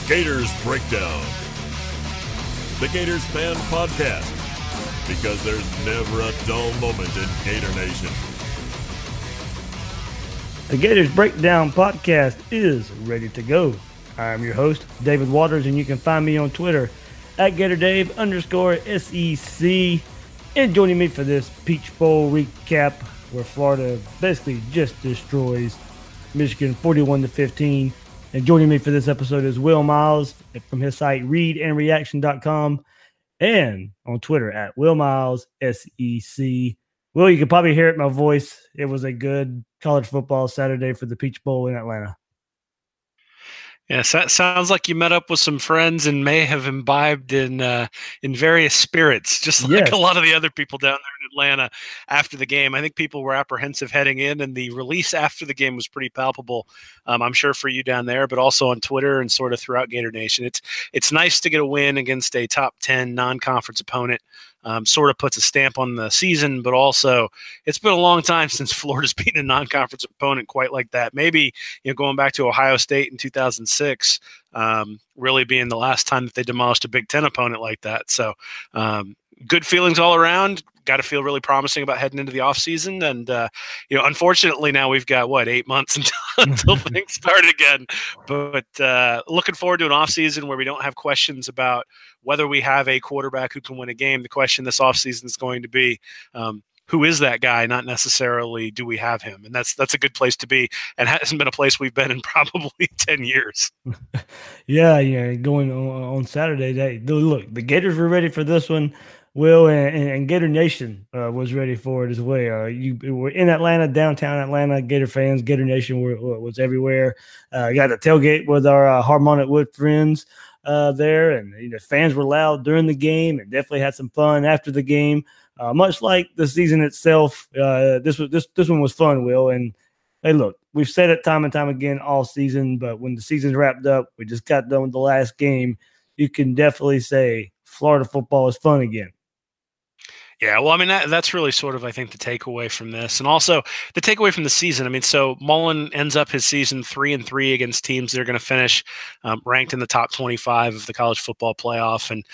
Gators Breakdown, the Gators Fan Podcast, because there's never a dull moment in Gator Nation. The Gators Breakdown Podcast is ready to go. I'm your host, David Waters, and you can find me on Twitter at GatorDave_SEC. And joining me for this Peach Bowl recap, where Florida basically just destroys Michigan 41-15. And joining me for this episode is Will Miles from his site readandreaction.com and on Twitter at WillMilesSEC. Will, you can probably hear it in my voice. It was a good college football Saturday for the Peach Bowl in Atlanta. Yes, that sounds like you met up with some friends and may have imbibed in various spirits, just like a lot of the other people down there in Atlanta after the game. I think people were apprehensive heading in, and the release after the game was pretty palpable. I'm sure for you down there, but also on Twitter and sort of throughout Gator Nation. It's nice to get a win against a top 10 non-conference opponent. Sort of puts a stamp on the season, but also it's been a long time since Florida's beaten a non-conference opponent quite like that. Maybe, going back to Ohio State in 2006, really being the last time that they demolished a Big Ten opponent like that. So good feelings all around. Got to feel really promising about heading into the offseason. And, unfortunately now we've got, 8 months until things start again. But looking forward to an offseason where we don't have questions about whether we have a quarterback who can win a game. The question this offseason is going to be, who is that guy? Not necessarily do we have him. And that's a good place to be, and hasn't been a place we've been in probably 10 years. Yeah. Going on Saturday, look, the Gators were ready for this one. Will and Gator Nation was ready for it as well. You were in Atlanta, downtown Atlanta. Gator fans, Gator Nation was everywhere. Got a tailgate with our Harmonic Wood friends there, and fans were loud during the game, and definitely had some fun after the game. Much like the season itself, this one was fun, Will. And hey, look, we've said it time and time again all season, but when the season's wrapped up, we just got done with the last game. You can definitely say Florida football is fun again. Yeah, well, I mean, that's really sort of, I think, the takeaway from this, and also the takeaway from the season. I mean, so Mullen ends up his season 3-3 against teams that are going to finish ranked in the top 25 of the college football playoff, and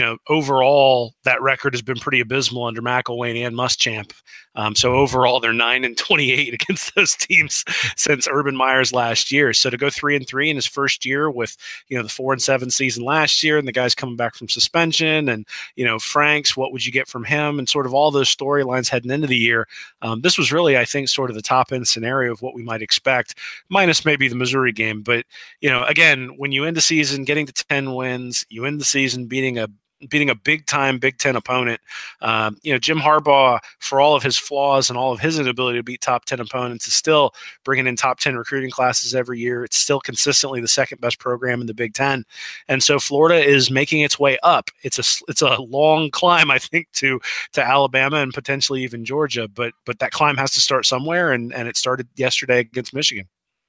overall that record has been pretty abysmal under McElwain and Muschamp. So overall, they're 9-28 against those teams since Urban Meyer's last year. So to go 3-3 in his first year with the 4-7 season last year, and the guys coming back from suspension, and Franks, what would you get from him? And sort of all those storylines heading into the year. This was really, I think, sort of the top end scenario of what we might expect, minus maybe the Missouri game. But, again, when you end the season getting to 10 wins, you end the season beating a big-time Big Ten opponent. Jim Harbaugh, for all of his flaws and all of his inability to beat top 10 opponents, is still bringing in top 10 recruiting classes every year. It's still consistently the second best program in the Big Ten. And so Florida is making its way up. It's a long climb, I think, to Alabama and potentially even Georgia. But that climb has to start somewhere, and it started yesterday against Michigan.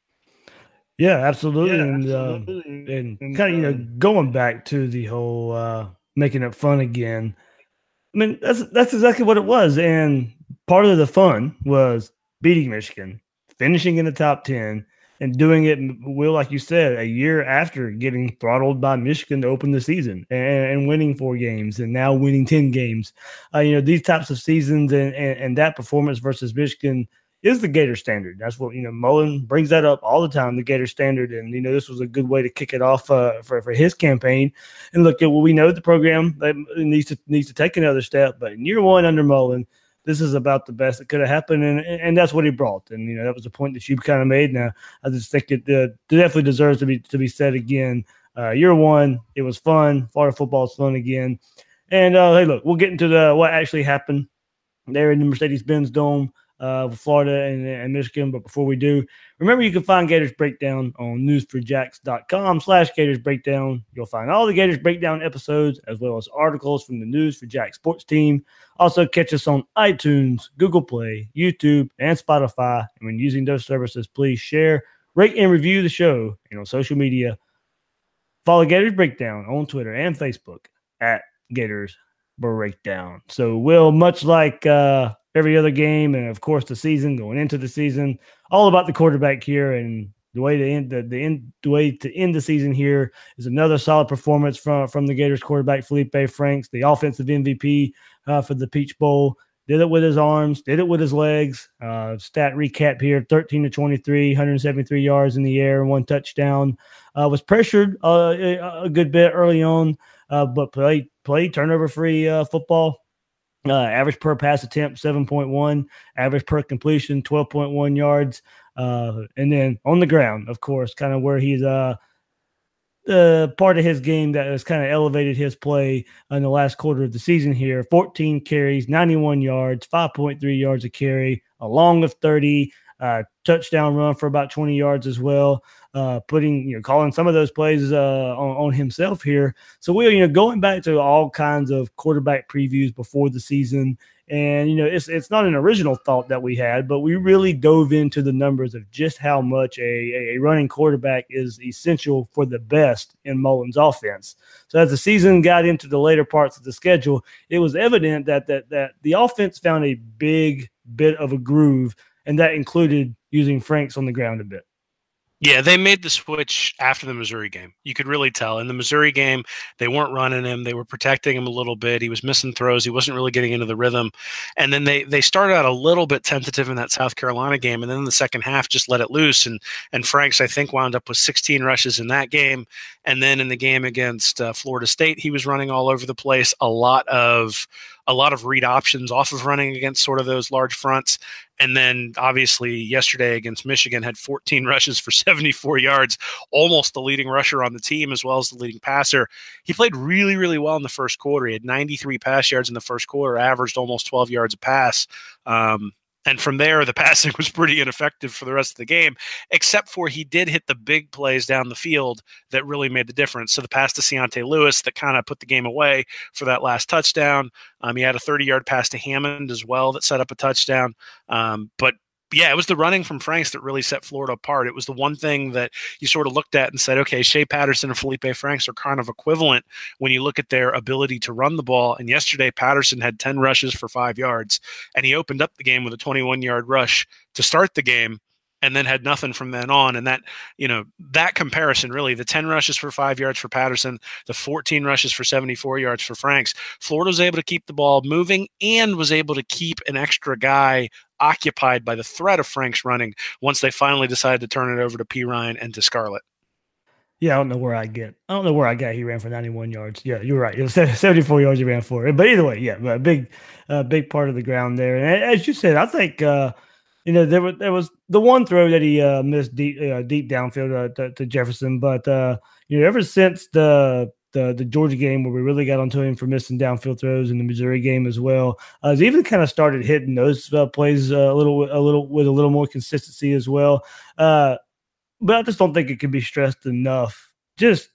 Yeah, absolutely. And kind of, going back to the whole making it fun again. I mean, that's exactly what it was. And part of the fun was beating Michigan, finishing in the top 10, and doing it, Will, like you said, a year after getting throttled by Michigan to open the season and winning 4 games and now winning 10 games. These types of seasons and that performance versus Michigan is the Gator standard. That's what, Mullen brings that up all the time, the Gator standard. And, this was a good way to kick it off for his campaign. And look, we know the program needs to take another step, but in year one under Mullen, this is about the best that could have happened. And that's what he brought. And, that was the point that you kind of made. Now, I just think it definitely deserves to be said again. Year one, it was fun. Florida football is fun again. And, hey, look, we'll get into what actually happened there in the Mercedes-Benz Dome. Florida and Michigan. But before we do, remember you can find Gators Breakdown on news4jacks.com/Gators Breakdown. You'll find all the Gators Breakdown episodes as well as articles from the News for Jack sports team. Also catch us on iTunes, Google Play, YouTube, and Spotify. And when using those services, please share, rate, and review the show and on social media. Follow Gators Breakdown on Twitter and Facebook at Gators Breakdown. So, Will, much like every other game, and of course the season, going into the season, all about the quarterback here. And the way to end the season here is another solid performance from the Gators quarterback Felipe Franks, the offensive MVP for the Peach Bowl. Did it with his arms, did it with his legs. Stat recap here: 13-23, 173 yards in the air, 1 touchdown. Was pressured a good bit early on, but played turnover-free football. Average per pass attempt 7.1, average per completion 12.1 yards. And then on the ground, of course, kind of where he's part of his game that has kind of elevated his play in the last quarter of the season here. 14 carries, 91 yards, 5.3 yards a carry, a long of 30, touchdown run for about 20 yards as well. Calling some of those plays on himself here. So we're, going back to all kinds of quarterback previews before the season. And, it's not an original thought that we had, but we really dove into the numbers of just how much a running quarterback is essential for the best in Mullen's offense. So as the season got into the later parts of the schedule, it was evident that the offense found a big bit of a groove, and that included using Franks on the ground a bit. Yeah, they made the switch after the Missouri game. You could really tell. In the Missouri game, they weren't running him. They were protecting him a little bit. He was missing throws. He wasn't really getting into the rhythm. And then they started out a little bit tentative in that South Carolina game, and then in the second half just let it loose. And Franks, I think, wound up with 16 rushes in that game. And then in the game against Florida State, he was running all over the place. A lot of read options off of running against sort of those large fronts. And then obviously yesterday against Michigan had 14 rushes for 74 yards, almost the leading rusher on the team as well as the leading passer. He played really, really well in the first quarter. He had 93 pass yards in the first quarter, averaged almost 12 yards a pass. And from there, the passing was pretty ineffective for the rest of the game, except for he did hit the big plays down the field that really made the difference. So the pass to Keontae Lewis that kind of put the game away for that last touchdown. He had a 30-yard pass to Hammond as well that set up a touchdown. But yeah, it was the running from Franks that really set Florida apart. It was the one thing that you sort of looked at and said, okay, Shea Patterson and Felipe Franks are kind of equivalent when you look at their ability to run the ball. And yesterday, Patterson had 10 rushes for 5 yards, and he opened up the game with a 21-yard rush to start the game and then had nothing from then on. And that comparison, really, the 10 rushes for 5 yards for Patterson, the 14 rushes for 74 yards for Franks, Florida was able to keep the ball moving and was able to keep an extra guy occupied by the threat of Franks running once they finally decided to turn it over to P. Ryan and to Scarlett. Yeah, I don't know where I got. He ran for 91 yards. Yeah, you're right. It was 74 yards he ran for. But either way, yeah, a big part of the ground there. And as you said, I think there was the one throw that he missed deep downfield to Jefferson. But ever since the Georgia game where we really got onto him for missing downfield throws, in the Missouri game as well, he's even kind of started hitting those plays a little with a little more consistency as well. But I just don't think it can be stressed enough. Just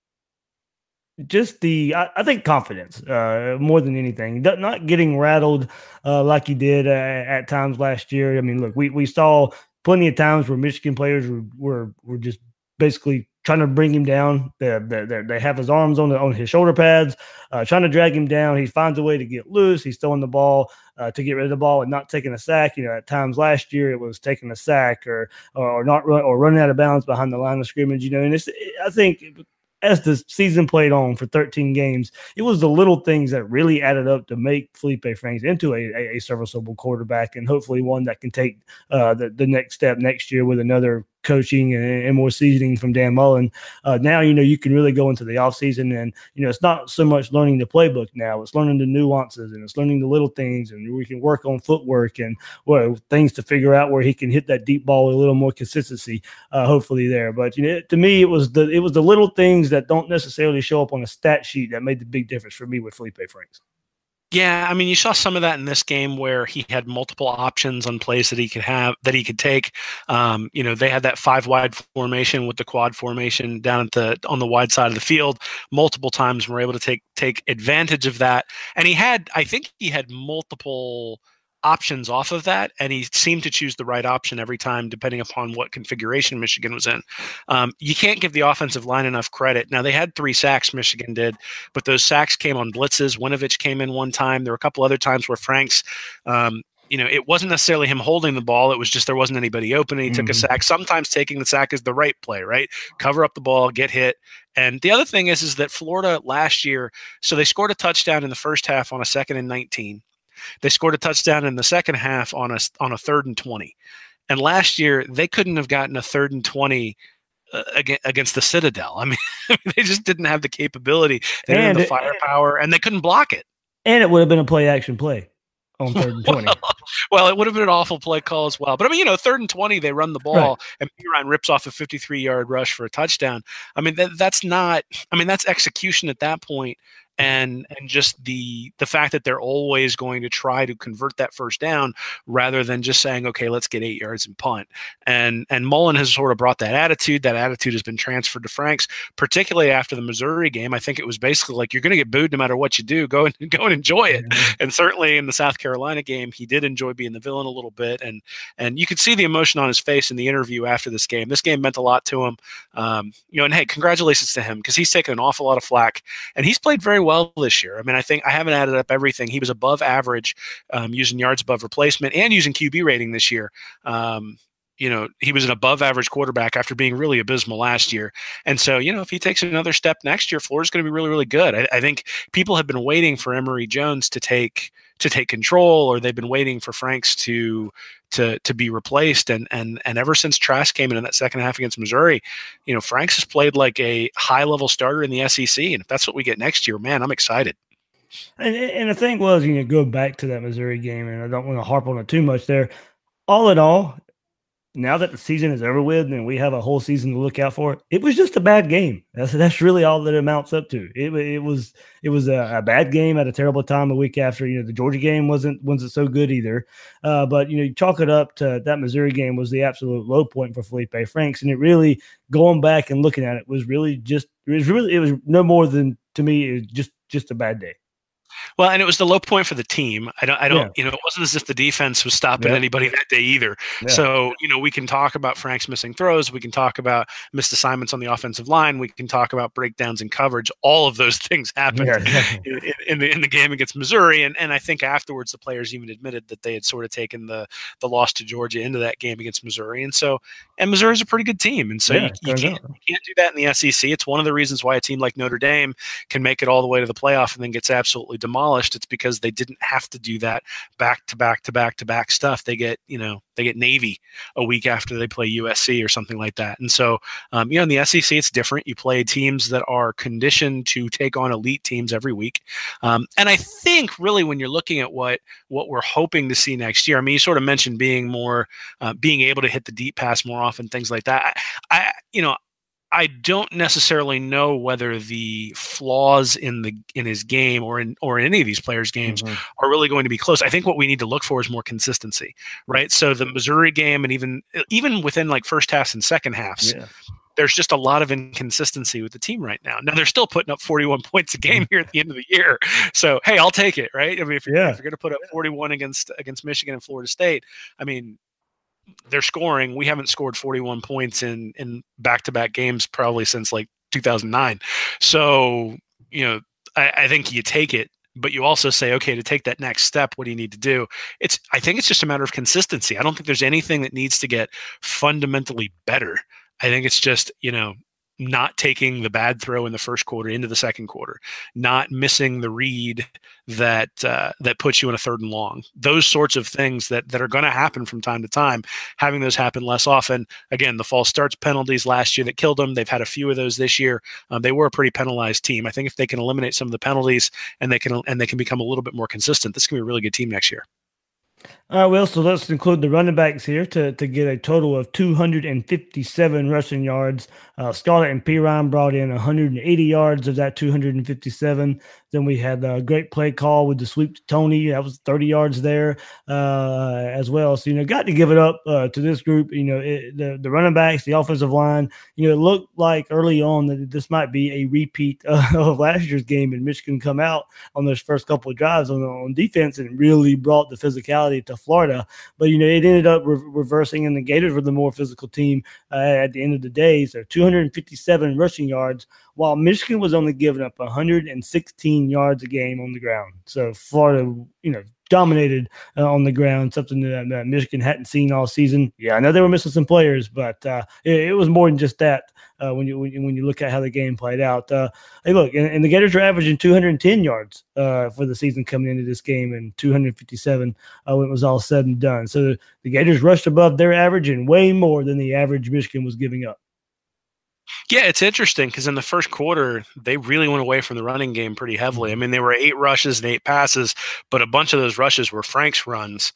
I think confidence more than anything. Not getting rattled like he did at times last year. I mean, look, we saw plenty of times where Michigan players were just basically trying to bring him down. They have his arms on his shoulder pads, trying to drag him down. He finds a way to get loose. He's throwing the ball to get rid of the ball and not taking a sack. At times last year it was taking a sack or running out of bounds behind the line of scrimmage. And I think as the season played on for 13 games, it was the little things that really added up to make Felipe Franks into a serviceable quarterback, and hopefully one that can take the next step next year with another coaching and more seasoning from Dan Mullen. Now, you can really go into the offseason and, it's not so much learning the playbook now. It's learning the nuances and it's learning the little things, and we can work on footwork and things to figure out where he can hit that deep ball with a little more consistency, hopefully there. But, to me, it was the little things that don't necessarily show up on a stat sheet that made the big difference for me with Felipe Franks. Yeah, I mean, you saw some of that in this game where he had multiple options on plays that he could take. They had that 5-wide formation with the quad formation down on the wide side of the field multiple times, and were able to take advantage of that. And I think he had multiple options off of that, and he seemed to choose the right option every time depending upon what configuration Michigan was in. You can't give the offensive line enough credit. Now, they had 3 sacks, Michigan did, but those sacks came on blitzes. Winovich came in one time. There were a couple other times where Franks it wasn't necessarily him holding the ball. It was just there wasn't anybody open, and he took a sack. Sometimes taking the sack is the right play, right? Cover up the ball, get hit. And the other thing is that Florida last year, so they scored a touchdown in the first half on a 2nd and 19. They scored a touchdown in the second half on a 3rd and 20. And last year, they couldn't have gotten a 3rd and 20 against the Citadel. I mean, they just didn't have the capability. They didn't have the firepower, and they couldn't block it. And it would have been a play-action play on 3rd and 20. Well, it would have been an awful play call as well. But I mean, 3rd and 20, they run the ball, and Perine rips off a 53-yard rush for a touchdown. I mean, that's execution at that point. And just the fact that they're always going to try to convert that first down rather than just saying, okay, let's get 8 yards and punt. And Mullen has sort of brought that attitude. That attitude has been transferred to Franks, particularly after the Missouri game. I think it was basically like, you're going to get booed no matter what you do. Go and enjoy it. And certainly in the South Carolina game, he did enjoy being the villain a little bit. And you could see the emotion on his face in the interview after this game. This game meant a lot to him. And hey, congratulations to him, because he's taken an awful lot of flack, and he's played very well this year. I mean, I think I haven't added up everything. He was above average using yards above replacement and using QB rating this year. He was an above average quarterback after being really abysmal last year. And so, if he takes another step next year, Florida's going to be really, really good. I think people have been waiting for Emory Jones to take control, or they've been waiting for Franks to be replaced. And ever since Trask came in that second half against Missouri, Franks has played like a high level starter in the SEC. And if that's what we get next year, man, I'm excited. And the thing was, go back to that Missouri game, and I don't want to harp on it too much there. All in all, now that the season is over with and we have a whole season to look out for, it was just a bad game. That's really all that it amounts up to. It was a bad game at a terrible time a week after. The Georgia game wasn't so good either. But you chalk it up to that Missouri game was the absolute low point for Felipe Franks, and it really, going back and looking at it, was no more than, to me, it was just a bad day. Well, and it was the low point for the team. I don't, it wasn't as if the defense was stopping anybody that day either. Yeah. So, we can talk about Frank's missing throws. We can talk about missed assignments on the offensive line. We can talk about breakdowns in coverage. All of those things happened in the game against Missouri. And I think afterwards, the players even admitted that they had sort of taken the loss to Georgia into that game against Missouri. And Missouri's a pretty good team. And so you can't do that in the SEC. It's one of the reasons why a team like Notre Dame can make it all the way to the playoff and then gets absolutely demolished. It's because they didn't have to do that back to back stuff. They get Navy a week after they play USC or something like that. And so, in the SEC, it's different. You play teams that are conditioned to take on elite teams every week. And I think really when you're looking at what we're hoping to see next year, I mean, you sort of mentioned being able to hit the deep pass more often, things like that. I don't necessarily know whether the flaws in his game or in any of these players' games are really going to be close. I think what we need to look for is more consistency, right? So the Missouri game, and even within like first halves and second halves, there's just a lot of inconsistency with the team right now. Now they're still putting up 41 points a game here at the end of the year. So, hey, I'll take it, right? I mean, if you're going to put up 41 against Michigan and Florida State, I mean, they're scoring. We haven't scored 41 points in back-to-back games probably since like 2009. So, I think you take it, but you also say, okay, to take that next step, what do you need to do? I think it's just a matter of consistency. I don't think there's anything that needs to get fundamentally better. I think it's just, not taking the bad throw in the first quarter into the second quarter, not missing the read that puts you in a 3rd and long. Those sorts of things that are going to happen from time to time, having those happen less often. Again, the false starts penalties last year that killed them. They've had a few of those this year. They were a pretty penalized team. I think if they can eliminate some of the penalties and they can become a little bit more consistent, this can be a really good team next year. All right, Will, so let's include the running backs here to get a total of 257 rushing yards. Scarlett and Perine brought in 180 yards of that 257. Then we had a great play call with the sweep to Tony. That was 30 yards there as well. So, got to give it up to this group. The running backs, the offensive line, it looked like early on that this might be a repeat of last year's game, and Michigan come out on those first couple of drives on defense and really brought the physicality to Florida. But, it ended up reversing, and the Gators were the more physical team at the end of the day. So 257 rushing yards, while Michigan was only giving up 116 yards a game on the ground. So Florida, dominated on the ground, something that Michigan hadn't seen all season. Yeah, I know they were missing some players, but it was more than just that. When you look at how the game played out, hey, look, and the Gators are averaging 210 yards for the season coming into this game, and 257 when it was all said and done. So the Gators rushed above their average and way more than the average Michigan was giving up. Yeah, it's interesting because in the first quarter, they really went away from the running game pretty heavily. I mean, there were 8 rushes and 8 passes, but a bunch of those rushes were Frank's runs.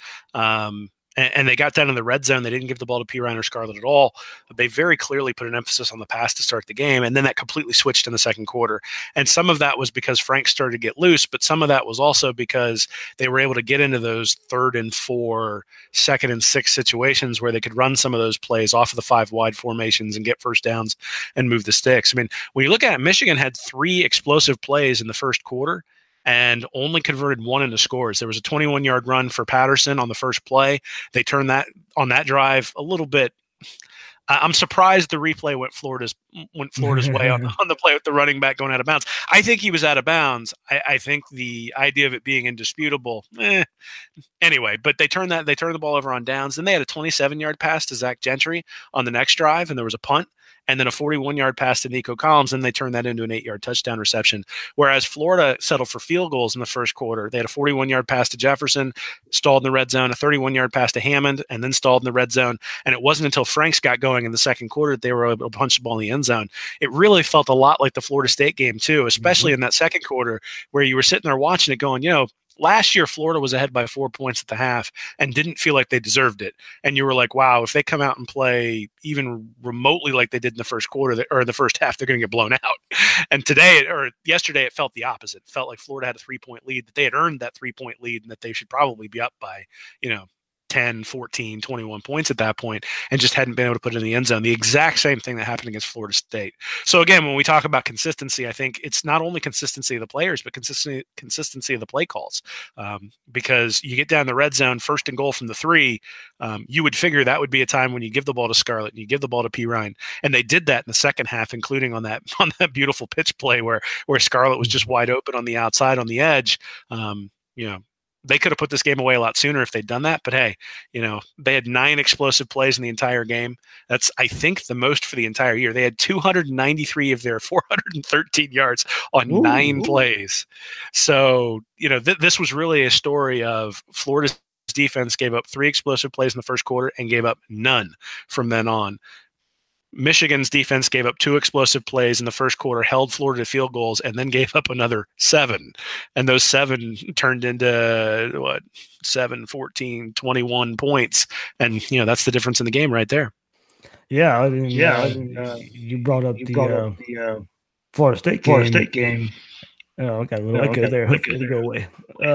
And they got down in the red zone. They didn't give the ball to Perine or Scarlett at all. They very clearly put an emphasis on the pass to start the game, and then that completely switched in the second quarter. And some of that was because Frank started to get loose, but some of that was also because they were able to get into those 3rd and 4, 2nd and 6 situations where they could run some of those plays off of the 5 wide formations and get first downs and move the sticks. I mean, when you look at it, Michigan had 3 explosive plays in the first quarter and only converted 1 into scores. There was a 21-yard run for Patterson on the first play. They turned that on that drive a little bit. I'm surprised the replay went Florida's way on the play with the running back going out of bounds. I think he was out of bounds. I think the idea of it being indisputable. Anyway, but they turned the ball over on downs. Then they had a 27-yard pass to Zach Gentry on the next drive, and there was a punt. And then a 41-yard pass to Nico Collins, and they turned that into an 8-yard touchdown reception. Whereas Florida settled for field goals in the first quarter. They had a 41-yard pass to Jefferson, stalled in the red zone, a 31-yard pass to Hammond, and then stalled in the red zone. And it wasn't until Franks got going in the second quarter that they were able to punch the ball in the end zone. It really felt a lot like the Florida State game, too, especially in that second quarter where you were sitting there watching it going, last year, Florida was ahead by 4 points at the half and didn't feel like they deserved it. And you were like, wow, if they come out and play even remotely like they did in the first quarter or the first half, they're going to get blown out. And yesterday, it felt the opposite. It felt like Florida had a 3-point lead, that they had earned that 3-point lead and that they should probably be up by, 10, 14, 21 points at that point and just hadn't been able to put it in the end zone. The exact same thing that happened against Florida State. So again, when we talk about consistency, I think it's not only consistency of the players, but consistency of the play calls. Because you get down the red zone, 1st and goal from the 3, you would figure that would be a time when you give the ball to Scarlett and you give the ball to Perine. And they did that in the second half, including on that beautiful pitch play where Scarlett was just wide open on the outside on the edge. They could have put this game away a lot sooner if they'd done that. But hey, they had 9 explosive plays in the entire game. That's, I think, the most for the entire year. They had 293 of their 413 yards on 9 plays. So, this was really a story of Florida's defense gave up 3 explosive plays in the first quarter and gave up none from then on. Michigan's defense gave up 2 explosive plays in the first quarter, held Florida to field goals, and then gave up another 7. And those 7 turned into 7, 14, 21 points. And, that's the difference in the game right there. Yeah. You brought up the Florida State game. Oh, okay. Well, I go there. Hopefully it'll go away.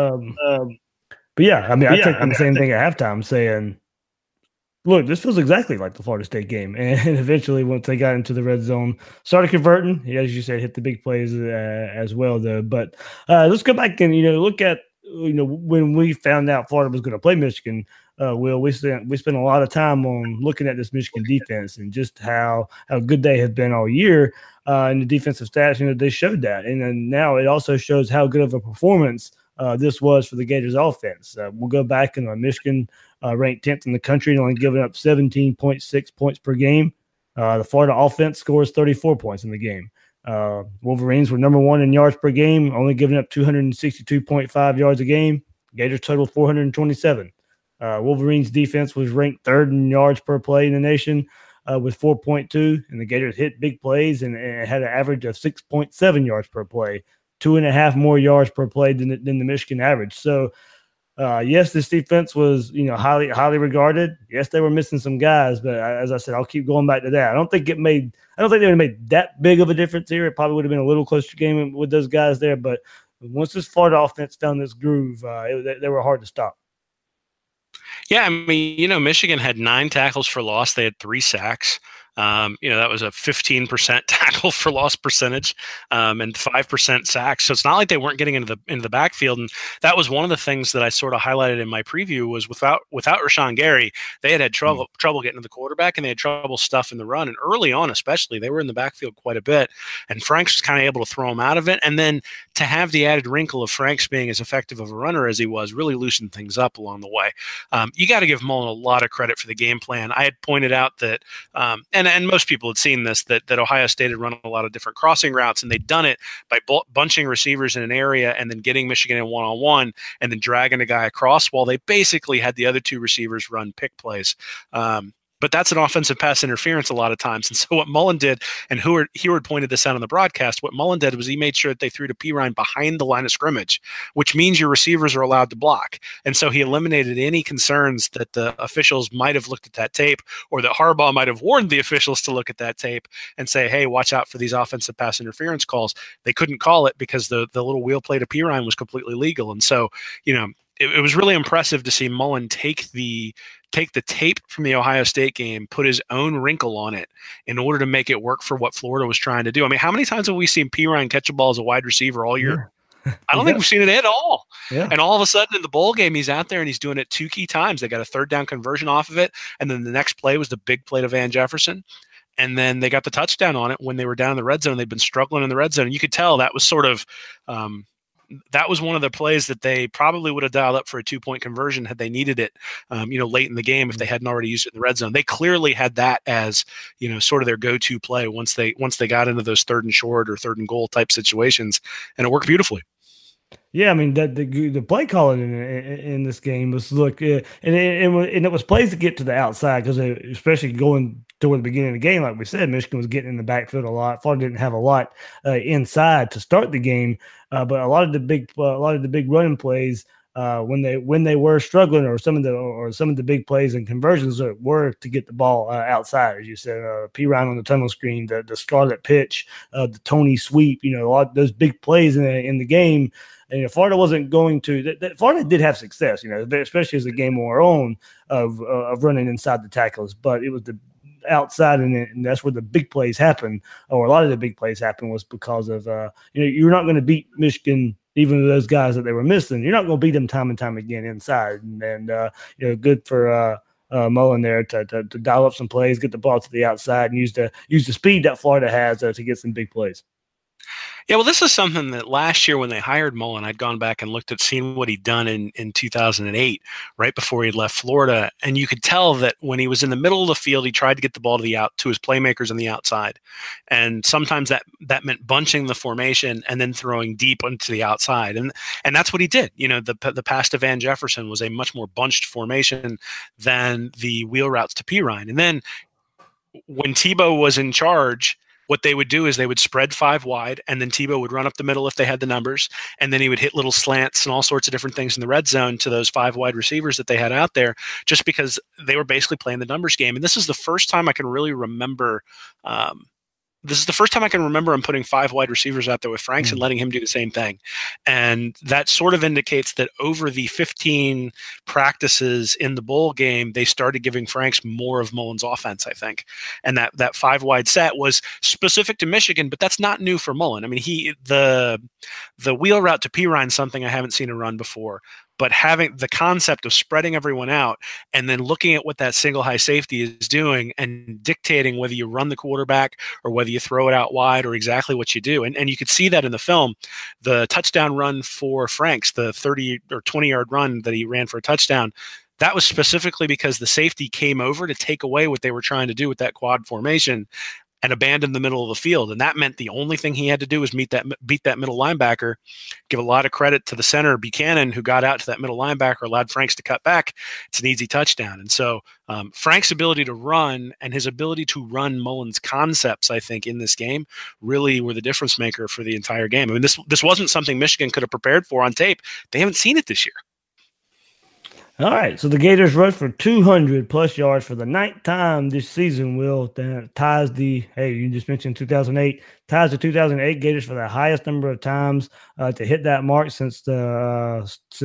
But yeah, I take the same thing at halftime saying, look, this feels exactly like the Florida State game. And eventually, once they got into the red zone, started converting. As you said, hit the big plays as well, though. But let's go back and, look at, when we found out Florida was going to play Michigan, Will, we spent a lot of time on looking at this Michigan defense and just how good they have been all year. And the defensive stats, they showed that. And then now it also shows how good of a performance this was for the Gators offense. We'll go back and Michigan ranked 10th in the country and only giving up 17.6 points per game. The Florida offense scores 34 points in the game. Wolverines were number 1 in yards per game, only giving up 262.5 yards a game. Gators total 427. Wolverines defense was ranked 3rd in yards per play in the nation with 4.2, and the Gators hit big plays and had an average of 6.7 yards per play, 2.5 more yards per play than the Michigan average. So, yes, this defense was, highly regarded. Yes, they were missing some guys, but as I said, I'll keep going back to that. I don't think they would have made that big of a difference here. It probably would have been a little closer game with those guys there, but once this Florida offense found this groove, they were hard to stop. Yeah, I mean, Michigan had 9 tackles for loss. They had 3 sacks. That was a 15% tackle for loss percentage and 5% sacks. So it's not like they weren't getting into the backfield. And that was one of the things that I sort of highlighted in my preview was without Rashawn Gary, they had trouble getting to the quarterback, and they had trouble stuffing the run. And early on, especially, they were in the backfield quite a bit. And Franks was kind of able to throw them out of it. And then to have the added wrinkle of Franks being as effective of a runner as he was really loosened things up along the way. You got to give Mullen a lot of credit for the game plan. I had pointed out that, and most people had seen this, that Ohio State had run a lot of different crossing routes, and they'd done it by bunching receivers in an area and then getting Michigan in one-on-one and then dragging a guy across while they basically had the other two receivers run pick plays. But that's an offensive pass interference a lot of times. And so what Mullen did, and Heward pointed this out on the broadcast, what Mullen did was he made sure that they threw to Perine behind the line of scrimmage, which means your receivers are allowed to block. And so he eliminated any concerns that the officials might have looked at that tape, or that Harbaugh might have warned the officials to look at that tape and say, hey, watch out for these offensive pass interference calls. They couldn't call it because the little wheel play to Perine was completely legal. And so, it was really impressive to see Mullen take the tape from the Ohio State game, put his own wrinkle on it in order to make it work for what Florida was trying to do. I mean, how many times have we seen Perine catch a ball as a wide receiver all year? Yeah. I don't think we've seen it at all. Yeah. And all of a sudden in the bowl game, he's out there and he's doing it 2 key times. They got a third down conversion off of it. And then the next play was the big play to Van Jefferson. And then they got the touchdown on it when they were down in the red zone. They'd been struggling in the red zone. And you could tell that was sort of that was one of the plays that they probably would have dialed up for a 2-point conversion had they needed it, late in the game if they hadn't already used it in the red zone. They clearly had that as, sort of their go-to play once they got into those 3rd and short or 3rd and goal type situations, and it worked beautifully. Yeah, I mean the play calling in this game was and it was plays to get to the outside because especially going toward the beginning of the game, like we said, Michigan was getting in the backfield a lot. Florida didn't have a lot inside to start the game, but a lot of the big running plays when they were struggling, or some of the big plays and conversions were to get the ball outside, as you said, Perine on the tunnel screen, the Scarlet pitch, the Tony sweep, a lot of those big plays in the game. And Florida wasn't going to. Florida did have success, especially as the game wore on of running inside the tackles, but it was the outside, and that's where the big plays happen, or a lot of the big plays happen was because of you're not going to beat Michigan. Even those guys that they were missing, you're not going to beat them time and time again inside. And good for Mullen there to dial up some plays, get the ball to the outside, and use the speed that Florida has to get some big plays. Yeah, well, this is something that last year when they hired Mullen, I'd gone back and looked at seeing what he'd done in 2008, right before he'd left Florida. And you could tell that when he was in the middle of the field, he tried to get the ball to his playmakers on the outside. And sometimes that meant bunching the formation and then throwing deep into the outside. And that's what he did. The pass to Van Jefferson was a much more bunched formation than the wheel routes to Perine. And then when Tebow was in charge, what they would do is they would spread 5 wide, and then Tebow would run up the middle if they had the numbers, and then he would hit little slants and all sorts of different things in the red zone to those 5 wide receivers that they had out there, just because they were basically playing the numbers game. And this is the first time I can really remember him putting 5 wide receivers out there with Franks and letting him do the same thing. And that sort of indicates that over the 15 practices in the bowl game, they started giving Franks more of Mullen's offense, I think. And that 5 wide set was specific to Michigan, but that's not new for Mullen. I mean, the wheel route to Perine, something I haven't seen him run before. But having the concept of spreading everyone out and then looking at what that single high safety is doing and dictating whether you run the quarterback or whether you throw it out wide or exactly what you do. And you could see that in the film. The touchdown run for Franks, the 30 or 20-yard run that he ran for a touchdown, that was specifically because the safety came over to take away what they were trying to do with that quad formation and abandoned the middle of the field. And that meant the only thing he had to do was beat that middle linebacker. Give a lot of credit to the center, Buchanan, who got out to that middle linebacker, allowed Franks to cut back. It's an easy touchdown. And so Frank's ability to run and his ability to run Mullen's concepts, I think, in this game really were the difference maker for the entire game. I mean, this wasn't something Michigan could have prepared for on tape. They haven't seen it this year. All right, so the Gators rushed for 200-plus yards for the 9th time this season. Will that ties you just mentioned 2008, ties the 2008 Gators for the highest number of times to hit that mark since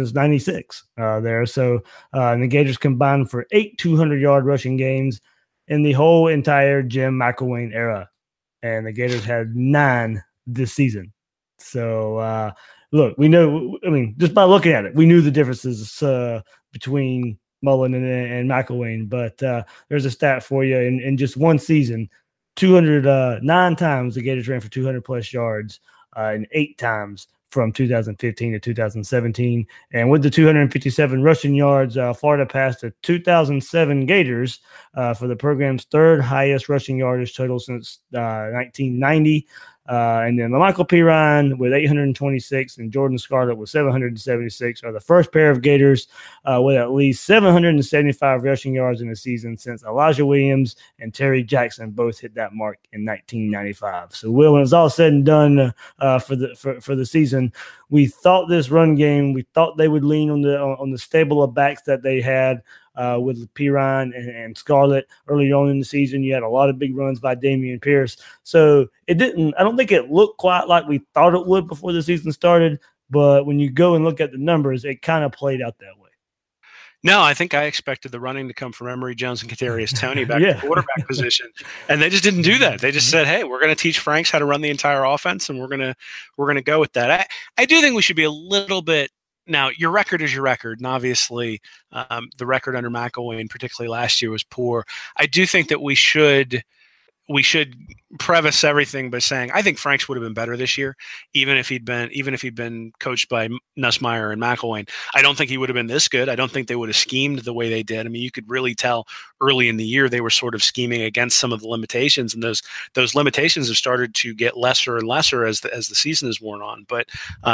96 there. So and the Gators combined for 8 200-yard rushing games in the whole entire Jim McElwain era. And the Gators had 9 this season. So, look, we know, I mean, just by looking at it, we knew the differences between Mullen and McElwain. But there's a stat for you. In just one season, 209 times the Gators ran for 200-plus yards, and 8 times from 2015 to 2017. And with the 257 rushing yards, Florida passed the 2007 Gators for the program's 3rd highest rushing yardage total since 1990. And then LaMichael Pirine with 826 and Jordan Scarlett with 776 are the first pair of Gators with at least 775 rushing yards in a season since Elijah Williams and Terry Jackson both hit that mark in 1995. So, Will, when it's all said and done for the season, we thought this run game, we thought they would lean on the stable of backs that they had. With Pirine and Scarlett early on in the season. You had a lot of big runs by Dameon Pierce. So I don't think it looked quite like we thought it would before the season started, but when you go and look at the numbers, it kind of played out that way. No, I think I expected the running to come from Emory Jones and Kadarius Toney back to quarterback position, and they just didn't do that. They just said, "Hey, we're going to teach Franks how to run the entire offense, and we're going to go with that." I do think we should be a little bit. Now, your record is your record, and obviously the record under McElwain, particularly last year, was poor. I do think that we should preface everything by saying I think Franks would have been better this year, even if he'd been coached by Nussmeier and McElwain. I don't think he would have been this good. I don't think they would have schemed the way they did. I mean, you could really tell early in the year they were sort of scheming against some of the limitations, and those limitations have started to get lesser and lesser as the season has worn on. But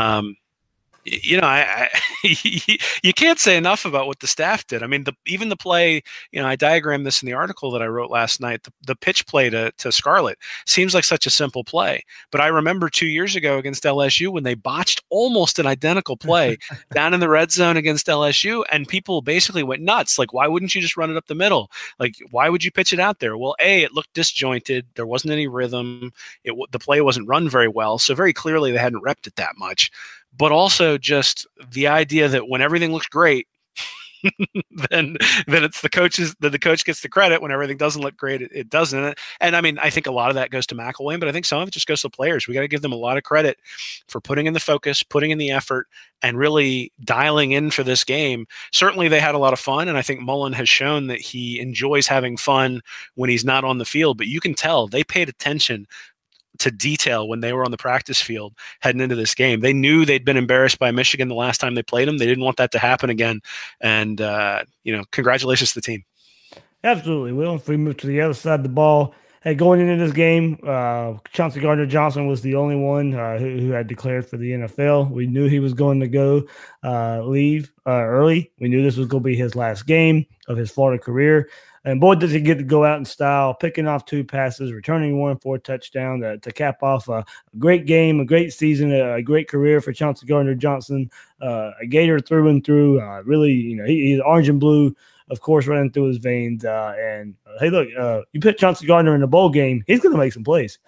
you can't say enough about what the staff did. I mean, even the play, I diagrammed this in the article that I wrote last night. The pitch play to Scarlett seems like such a simple play, but I remember 2 years ago against LSU when they botched almost an identical play down in the red zone against LSU, and people basically went nuts. Like, why wouldn't you just run it up the middle? Like, why would you pitch it out there? Well, it looked disjointed. There wasn't any rhythm. The play wasn't run very well. So very clearly they hadn't repped it that much. But also just the idea that when everything looks great, then it's the coach gets the credit. When everything doesn't look great, it doesn't. And I mean, I think a lot of that goes to McElwain, but I think some of it just goes to the players. We got to give them a lot of credit for putting in the focus, putting in the effort, and really dialing in for this game. Certainly they had a lot of fun, and I think Mullen has shown that he enjoys having fun when he's not on the field, but you can tell they paid attention to detail when they were on the practice field heading into this game. They knew they'd been embarrassed by Michigan the last time they played them. They didn't want that to happen again. And, congratulations to the team. Absolutely. Well, if we move to the other side of the ball, going into this game, Chauncey Gardner-Johnson was the only one who had declared for the NFL. We knew he was going to go leave early. We knew this was going to be his last game of his Florida career. And boy, does he get to go out in style, picking off 2 passes, returning 1 for a touchdown to cap off a great game, a great season, a great career for Chauncey Gardner-Johnson, a Gator through and through. Really, he's orange and blue, of course, running through his veins. Hey, look, you put Chauncey Gardner in a bowl game, he's going to make some plays.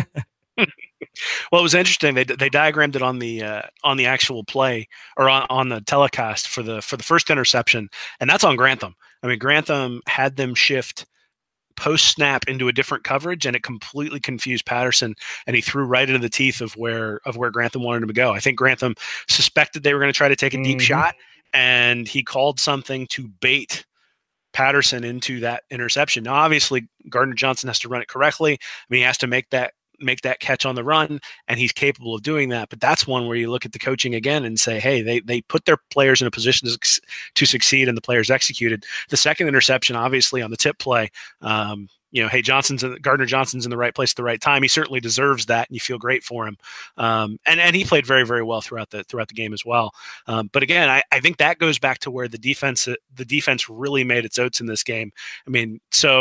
Well, it was interesting. They diagrammed it on the actual play or on the telecast for the first interception, and that's on Grantham. I mean, Grantham had them shift post snap into a different coverage, and it completely confused Patterson, and he threw right into the teeth of where Grantham wanted him to go. I think Grantham suspected they were going to try to take a deep shot, and he called something to bait Patterson into that interception. Now, obviously, Gardner-Johnson has to run it correctly. I mean, he has to make that catch on the run, and he's capable of doing that. But that's one where you look at the coaching again and say, hey, they put their players in a position to succeed, and the players executed. The second interception, obviously, on the tip play, hey, Gardner-Johnson's in the right place at the right time. He certainly deserves that, and you feel great for him. And he played very, very well throughout the game as well. But again, I think that goes back to where the defense really made its oats in this game. I mean,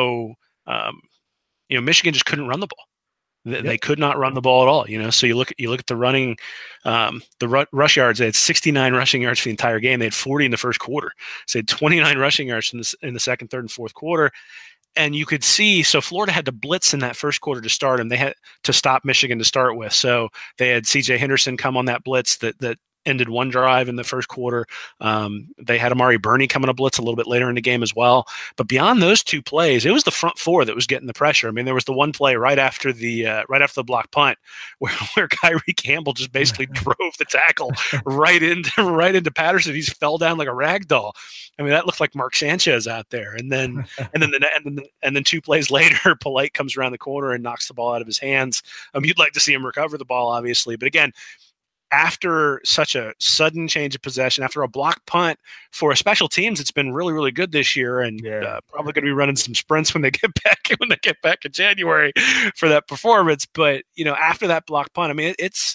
Michigan just couldn't run the ball. They could not run the ball at all, So you look at the running, rush yards. They had 69 rushing yards for the entire game. They had 40 in the first quarter. So they had 29 rushing yards in the second, third, and fourth quarter. And you could see, so Florida had to blitz in that first quarter to start, and they had to stop Michigan to start with. So they had C.J. Henderson come on that blitz that ended one drive in the first quarter. They had Amari Burney coming to blitz a little bit later in the game as well. But beyond those two plays, it was the front four that was getting the pressure. I mean, there was the one play right after the block punt where Kyrie Campbell just basically drove the tackle right into Patterson. He fell down like a rag doll. I mean, that looked like Mark Sanchez out there. And then 2 plays later, Polite comes around the corner and knocks the ball out of his hands. You'd like to see him recover the ball, obviously, but again, after such a sudden change of possession, after a block punt for a special teams, it's been really, really good this year, and probably going to be running some sprints when they get back in January for that performance. But after that block punt, I mean,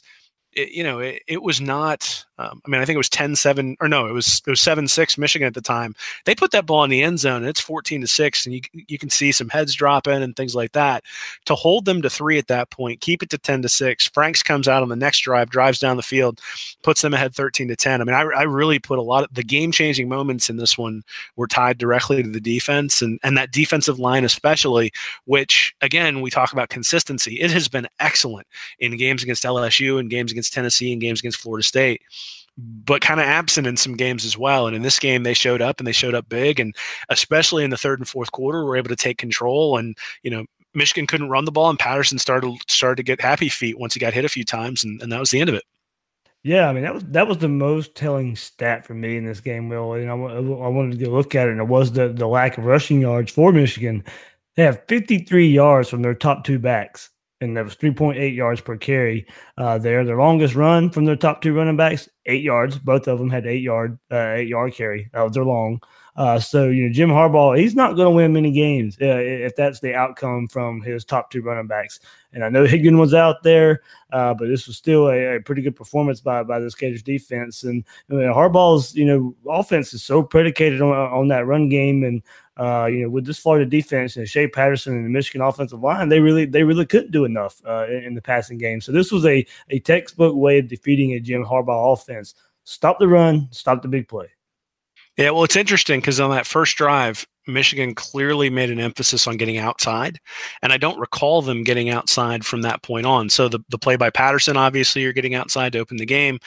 it was not. I think it was 10-7, or no, it was 7-6 Michigan at the time. They put that ball in the end zone, and it's 14-6, and you can see some heads dropping and things like that. To hold them to 3 at that point, keep it to 10-6. Franks comes out on the next drive, drives down the field, puts them ahead 13-10. I mean, I really put a lot of the game-changing moments in this one were tied directly to the defense and that defensive line especially, which, again, we talk about consistency. It has been excellent in games against LSU and games against Tennessee and games against Florida State, but kind of absent in some games as well. And in this game, they showed up, and they showed up big. And especially in the third and fourth quarter, were able to take control. And, Michigan couldn't run the ball, and Patterson started to get happy feet once he got hit a few times, and that was the end of it. Yeah, I mean, that was the most telling stat for me in this game, Will. And I wanted to look at it, and it was the lack of rushing yards for Michigan. They have 53 yards from their top 2 backs, and that was 3.8 yards per carry there. Their longest run from their top 2 running backs, 8 yards. Both of them had 8-yard carry. That was their long. So Jim Harbaugh, he's not going to win many games if that's the outcome from his top 2 running backs. And I know Higgin was out there, but this was still a pretty good performance by this Gators defense. And Harbaugh's offense is so predicated on that run game, and with this Florida defense and Shea Patterson and the Michigan offensive line, they really couldn't do enough in the passing game. So this was a textbook way of defeating a Jim Harbaugh offense. Stop the run, stop the big play. Yeah, well, it's interesting because on that first drive, Michigan clearly made an emphasis on getting outside, and I don't recall them getting outside from that point on. So the play by Patterson, obviously, you're getting outside to open the game.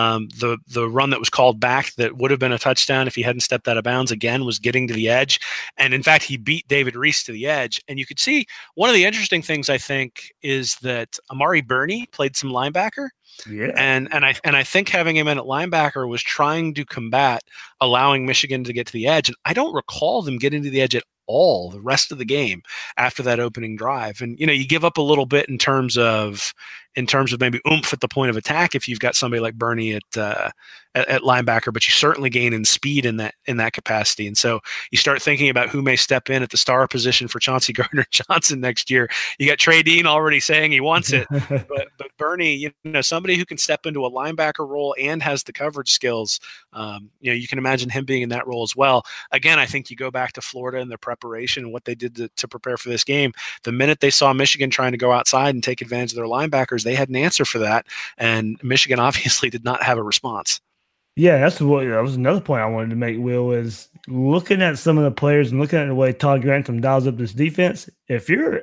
The run that was called back that would have been a touchdown if he hadn't stepped out of bounds, again, was getting to the edge. And in fact, he beat David Reese to the edge. And you could see one of the interesting things, I think, is that Amari Burney played some linebacker. Yeah, and I think having him in at linebacker was trying to combat allowing Michigan to get to the edge. And I don't recall them getting to the edge at all the rest of the game after that opening drive. And you give up a little bit in terms of maybe oomph at the point of attack if you've got somebody like Burney at linebacker, but you certainly gain in speed in that capacity. And so you start thinking about who may step in at the star position for Chauncey Gardner-Johnson next year. You got Trey Dean already saying he wants it, but Burney, somebody who can step into a linebacker role and has the coverage skills. You can imagine him being in that role as well. Again, I think you go back to Florida and their preparation and what they did to prepare for this game. The minute they saw Michigan trying to go outside and take advantage of their linebackers, they had an answer for that, and Michigan obviously did not have a response. Yeah, that was another point I wanted to make, Will, is looking at some of the players and looking at the way Todd Grantham dials up this defense. If you're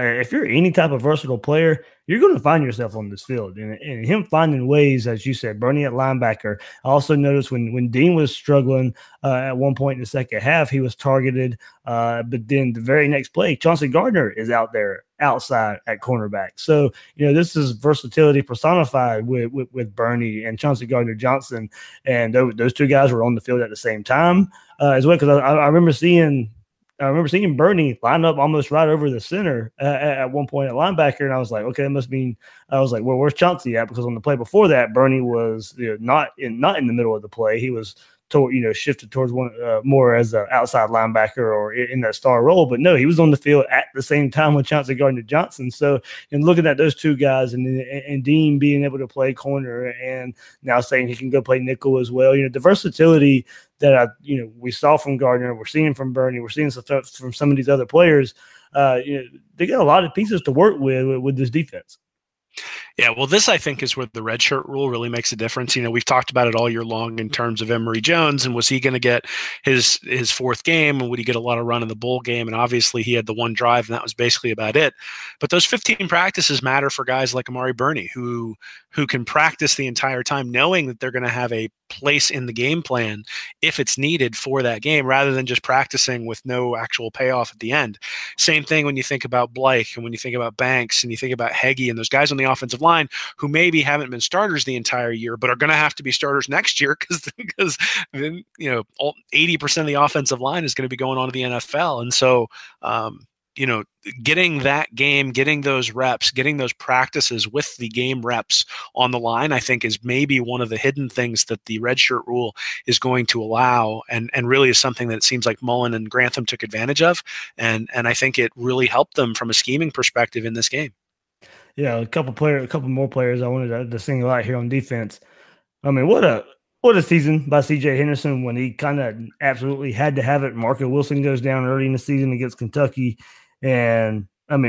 any type of versatile player, you're going to find yourself on this field. And him finding ways, as you said, Burney at linebacker. I also noticed when Dean was struggling at one point in the second half, he was targeted. But then the very next play, Chauncey Gardner is out there outside at cornerback. So, this is versatility personified with Burney and Chauncey Gardner-Johnson. And those two guys were on the field at the same time as well. Because I remember seeing Burney line up almost right over the center at one point at linebacker, and I was like, okay, that must mean. I was like, well, where's Chauncey at? Because on the play before that, Burney was not in the middle of the play. He was shifted towards one more as an outside linebacker or in that star role. But no, he was on the field at the same time with Chauncey Gardner-Johnson. So, in looking at those two guys and Dean being able to play corner and now saying he can go play nickel as well, the versatility that we saw from Gardner, we're seeing from Burney, we're seeing stuff from some of these other players. They got a lot of pieces to work with this defense. Yeah, well, this I think is where the redshirt rule really makes a difference. We've talked about it all year long in terms of Emory Jones, and was he going to get his fourth game, and would he get a lot of run in the bowl game? And obviously, he had the one drive, and that was basically about it. But those 15 practices matter for guys like Amari Burney, who can practice the entire time, knowing that they're going to have a place in the game plan if it's needed for that game, rather than just practicing with no actual payoff at the end. Same thing when you think about Blythe, and when you think about Banks, and you think about Heggie, and those guys on the offensive line who maybe haven't been starters the entire year, but are going to have to be starters next year because 80% of the offensive line is going to be going on to the NFL. And so, getting that game, getting those reps, getting those practices with the game reps on the line, I think is maybe one of the hidden things that the redshirt rule is going to allow, and really is something that it seems like Mullen and Grantham took advantage of. And I think it really helped them from a scheming perspective in this game. Yeah, a couple more players I wanted to single out here on defense. I mean, what a season by C.J. Henderson when he kind of absolutely had to have it. Marco Wilson goes down early in the season against Kentucky, and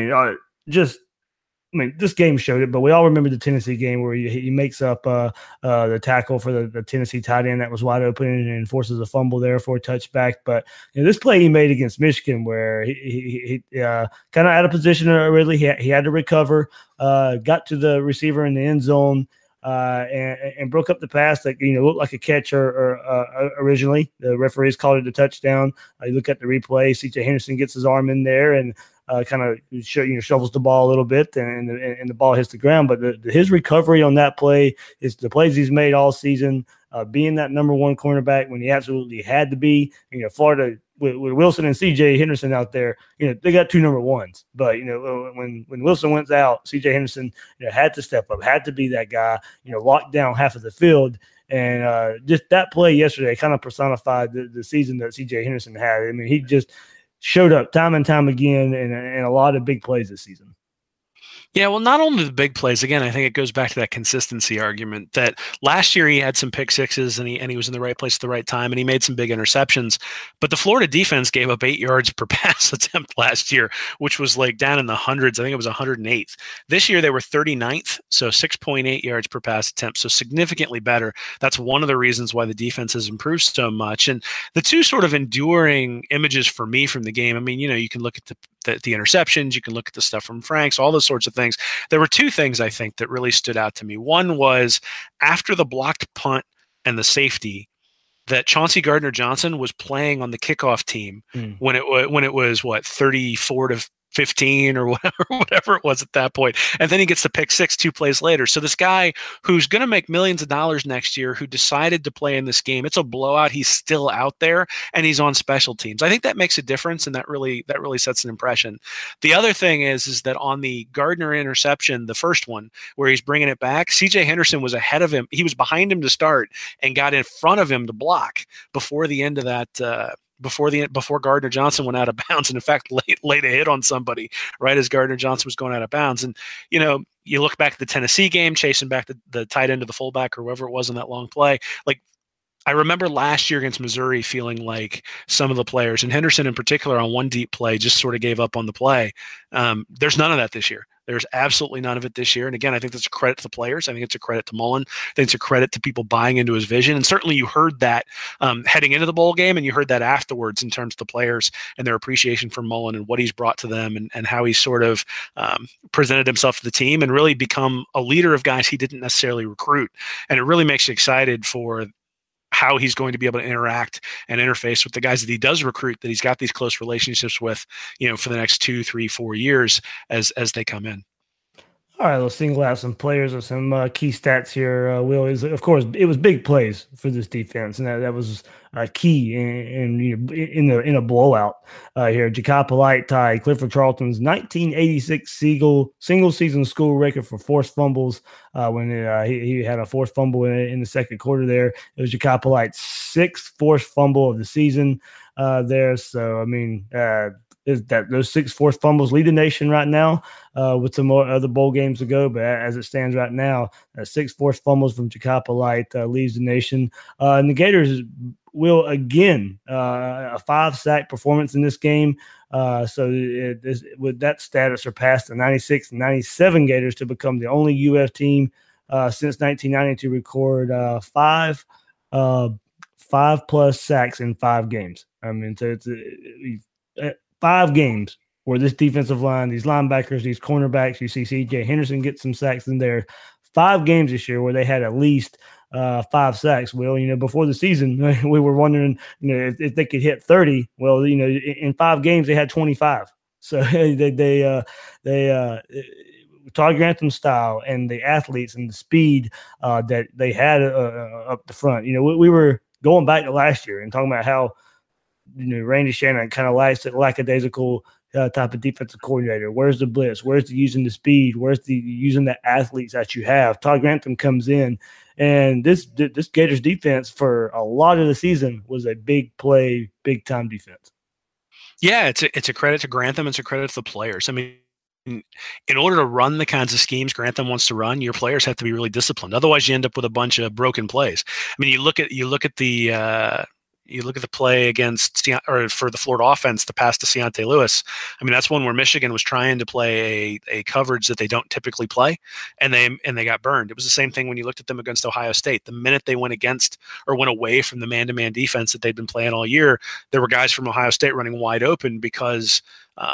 this game showed it. But we all remember the Tennessee game where he makes up the tackle for the Tennessee tight end that was wide open and forces a fumble there for a touchback. But this play he made against Michigan, where he kind of out of position originally, he had to recover, got to the receiver in the end zone. And broke up the pass that looked like a catch or originally. The referees called it a touchdown. You look at the replay, C.J. Henderson gets his arm in there and kind of shovels the ball a little bit, and the ball hits the ground. But his recovery on that play is the plays he's made all season, being that number one cornerback when he absolutely had to be. Florida with Wilson and C.J. Henderson out there, they got two number ones. But when Wilson went out, C.J. Henderson had to step up, had to be that guy. Locked down half of the field. And just that play yesterday kind of personified the season that C.J. Henderson had. I mean, he just showed up time and time again in a lot of big plays this season. Yeah, well, not only the big plays. Again, I think it goes back to that consistency argument that last year he had some pick sixes and he was in the right place at the right time and he made some big interceptions. But the Florida defense gave up 8 yards per pass attempt last year, which was like down in the hundreds. I think it was 108th. This year they were 39th, so 6.8 yards per pass attempt, so significantly better. That's one of the reasons why the defense has improved so much. And the two sort of enduring images for me from the game, I mean, you can look at the interceptions, you can look at the stuff from Franks, all those sorts of things. There were two things I think that really stood out to me. One was after the blocked punt and the safety, that Chauncey Gardner-Johnson was playing on the kickoff team when it was 34-15 or whatever it was at that point. And then he gets the pick six 2 plays later. So this guy who's going to make millions of dollars next year, who decided to play in this game, it's a blowout. He's still out there and he's on special teams. I think that makes a difference, and that really sets an impression. The other thing is that on the Gardner interception, the first one where he's bringing it back, C.J. Henderson was ahead of him. He was behind him to start and got in front of him to block before the end of that before Gardner-Johnson went out of bounds, and in fact laid a hit on somebody right as Gardner-Johnson was going out of bounds. And you look back at the Tennessee game, chasing back the tight end to the fullback or whoever it was in that long play. Like, I remember last year against Missouri feeling like some of the players, and Henderson in particular on one deep play, just sort of gave up on the play. There's none of that this year. There's absolutely none of it this year. And again, I think that's a credit to the players. I think it's a credit to Mullen. I think it's a credit to people buying into his vision. And certainly you heard that heading into the bowl game, and you heard that afterwards in terms of the players and their appreciation for Mullen and what he's brought to them, and how he sort of presented himself to the team and really become a leader of guys he didn't necessarily recruit. And it really makes you excited for how he's going to be able to interact and interface with the guys that he does recruit, that he's got these close relationships with, for the next 2, 3, 4 years as they come in. All right, let's single out some players or some key stats here. Will, of course, it was big plays for this defense, and that was key in a blowout here. Ja'Kai Polite tied Clifford Charlton's 1986 single season school record for forced fumbles when he had a forced fumble in the second quarter there. It was Ja'Kai Polite's 6th forced fumble of the season there. So, I mean, is that those 6 forced fumbles lead the nation right now with some more other bowl games to go. But as it stands right now, 6 forced fumbles from Ja'Kai Polite leads the nation. And the Gators Will again a 5-sack performance in this game. With that status, surpassed the 96 and 97 Gators to become the only UF team since 1990 to record 5+ sacks in 5 games. I mean, so it's 5 games where this defensive line, these linebackers, these cornerbacks, you see C.J. Henderson get some sacks in there. 5 games this year where they had at least 5 sacks. Well, before the season, we were wondering, if they could hit 30. Well, in 5 games they had 25. So they Todd Grantham style and the athletes and the speed that they had up the front. We were going back to last year and talking about how Randy Shannon kind of likes the lackadaisical type of defensive coordinator. Where's the blitz? Where's the using the speed? Where's the using the athletes that you have? Todd Grantham comes in, and this Gators defense for a lot of the season was a big play, big time defense. Yeah, it's a credit to Grantham. It's a credit to the players. I mean, in order to run the kinds of schemes Grantham wants to run, your players have to be really disciplined. Otherwise, you end up with a bunch of broken plays. I mean, you look at the play against for the Florida offense, the pass to Ciante Lewis. I mean, that's one where Michigan was trying to play a coverage that they don't typically play, and they got burned. It was the same thing when you looked at them against Ohio State. The minute they went against or went away from the man-to-man defense that they'd been playing all year, there were guys from Ohio State running wide open because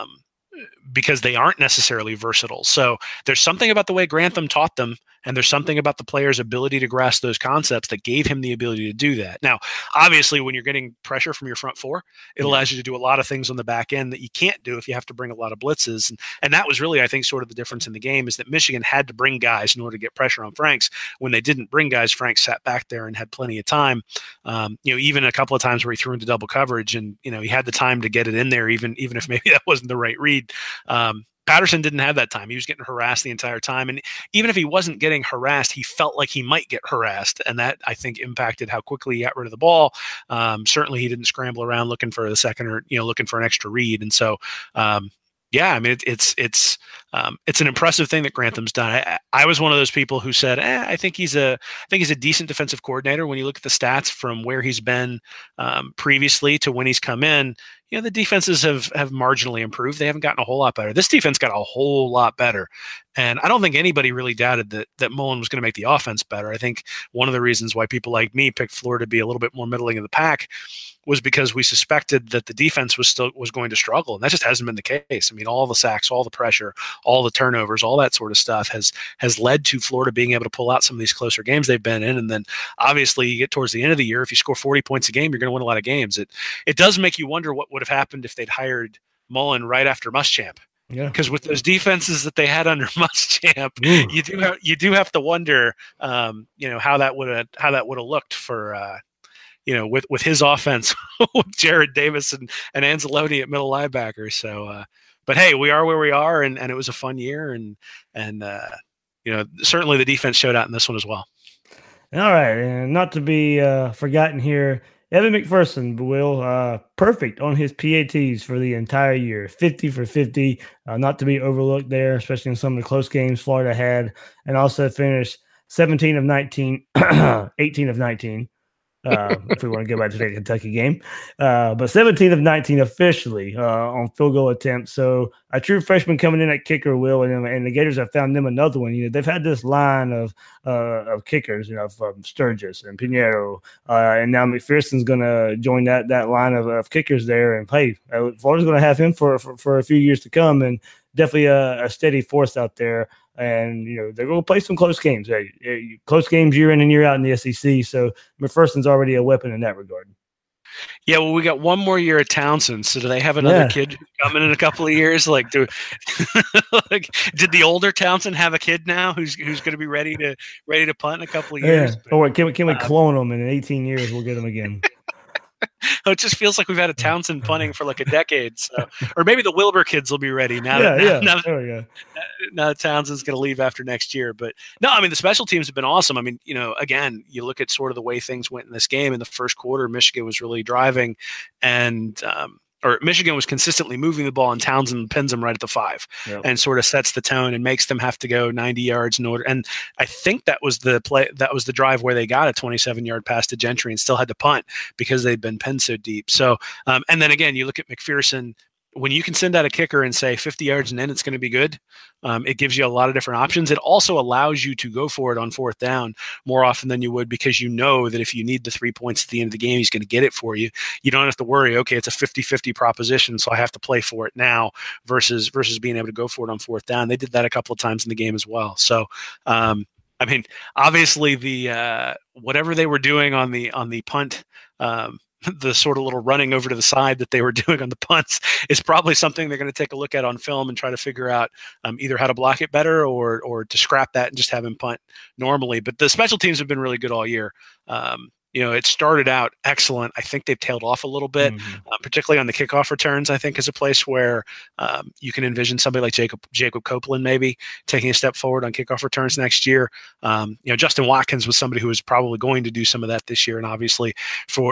they aren't necessarily versatile. So there's something about the way Grantham taught them, and there's something about the player's ability to grasp those concepts that gave him the ability to do that. Now, obviously, when you're getting pressure from your front four, it allows you to do a lot of things on the back end that you can't do if you have to bring a lot of blitzes. And that was really, I think, sort of the difference in the game, is that Michigan had to bring guys in order to get pressure on Franks. When they didn't bring guys, Franks sat back there and had plenty of time. Even a couple of times where he threw into double coverage, and he had the time to get it in there, even if maybe that wasn't the right read. Patterson didn't have that time. He was getting harassed the entire time. And even if he wasn't getting harassed, he felt like he might get harassed. And that, I think, impacted how quickly he got rid of the ball. Certainly he didn't scramble around looking for the second or, looking for an extra read. And so, I mean, it's an impressive thing that Grantham's done. I was one of those people who said, I think he's a decent defensive coordinator. When you look at the stats from where he's been previously to when he's come in, the defenses have marginally improved. They haven't gotten a whole lot better. This defense got a whole lot better. And I don't think anybody really doubted that Mullen was going to make the offense better. I think one of the reasons why people like me picked Florida to be a little bit more middling in the pack was because we suspected that the defense was going to struggle. And that just hasn't been the case. I mean, all the sacks, all the pressure, all the turnovers, all that sort of stuff has led to Florida being able to pull out some of these closer games they've been in. And then obviously you get towards the end of the year, if you score 40 points a game, you're going to win a lot of games. It does make you wonder what would have happened if they'd hired Mullen right after Muschamp. Yeah, because with those defenses that they had under Muschamp, you do have to wonder, how that would have looked for, with his offense, with Jared Davis and Anzalone at middle linebacker. So, but hey, we are where we are, and it was a fun year, and certainly the defense showed out in this one as well. All right, and not to be forgotten here, Evan McPherson, Will, perfect on his PATs for the entire year, 50 for 50, not to be overlooked there, especially in some of the close games Florida had, and also finished 17 of 19, 18 of 19. If we want to go back to the Kentucky game. But 17 of 19 officially on field goal attempts. So a true freshman coming in at kicker, Will, and the Gators have found them another one. They've had this line of kickers, from Sturgis and Pinheiro, and now McPherson's going to join that line of kickers there. And hey, Florida's going to have him for a few years to come, and definitely a steady force out there. And, they're going to play some close games. Close games year in and year out in the SEC. So McPherson's already a weapon in that regard. Yeah, well, we got one more year at Townsend. So do they have another kid coming in a couple of years? Like, did the older Townsend have a kid now who's going to be ready to punt in a couple of years? Yeah. Or can we clone him, and in 18 years we'll get him again? It just feels like we've had a Townsend punting for like a decade. So, or maybe the Wilbur kids will be ready now. Now that Townsend's going to leave after next year. But no, I mean, the special teams have been awesome. I mean, again, you look at sort of the way things went in this game in the first quarter, Michigan was really driving. And, or Michigan was consistently moving the ball, and Townsend pins them right at the 5 and sort of sets the tone and makes them have to go 90 yards in order. And I think that was the play, that was the drive where they got a 27-yard pass to Gentry and still had to punt because they'd been pinned so deep. So, and then again, you look at McPherson. When you can send out a kicker and say 50 yards and in, it's going to be good. It gives you a lot of different options. It also allows you to go for it on 4th down more often than you would, because you know that if you need the 3 points at the end of the game, he's going to get it for you. You don't have to worry, okay, it's a 50-50 proposition, so I have to play for it now versus being able to go for it on 4th down. They did that a couple of times in the game as well. So, I mean, obviously the whatever they were doing on the punt, the sort of little running over to the side that they were doing on the punts is probably something they're going to take a look at on film and try to figure out either how to block it better or to scrap that and just have him punt normally. But the special teams have been really good all year. It started out excellent. I think they've tailed off a little bit, particularly on the kickoff returns. I think is a place where you can envision somebody like Jacob Copeland maybe taking a step forward on kickoff returns next year. Justin Watkins was somebody who was probably going to do some of that this year, and obviously for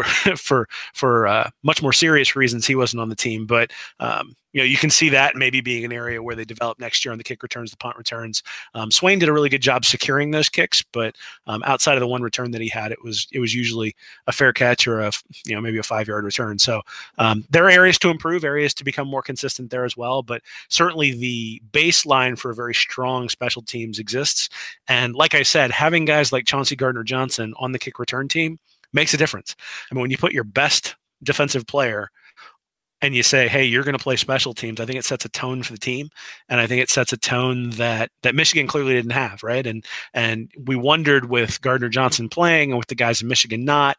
much more serious reasons, he wasn't on the team. But you can see that maybe being an area where they develop next year on the kick returns, the punt returns. Swain did a really good job securing those kicks, but outside of the one return that he had, it was usually a fair catch or maybe a 5-yard return. So there are areas to improve, areas to become more consistent there as well. But certainly the baseline for a very strong special teams exists. And like I said, having guys like Chauncey Gardner-Johnson on the kick return team makes a difference. I mean, when you put your best defensive player and you say, hey, you're going to play special teams, I think it sets a tone for the team. And I think it sets a tone that Michigan clearly didn't have, right? And we wondered with Gardner-Johnson playing and with the guys in Michigan not,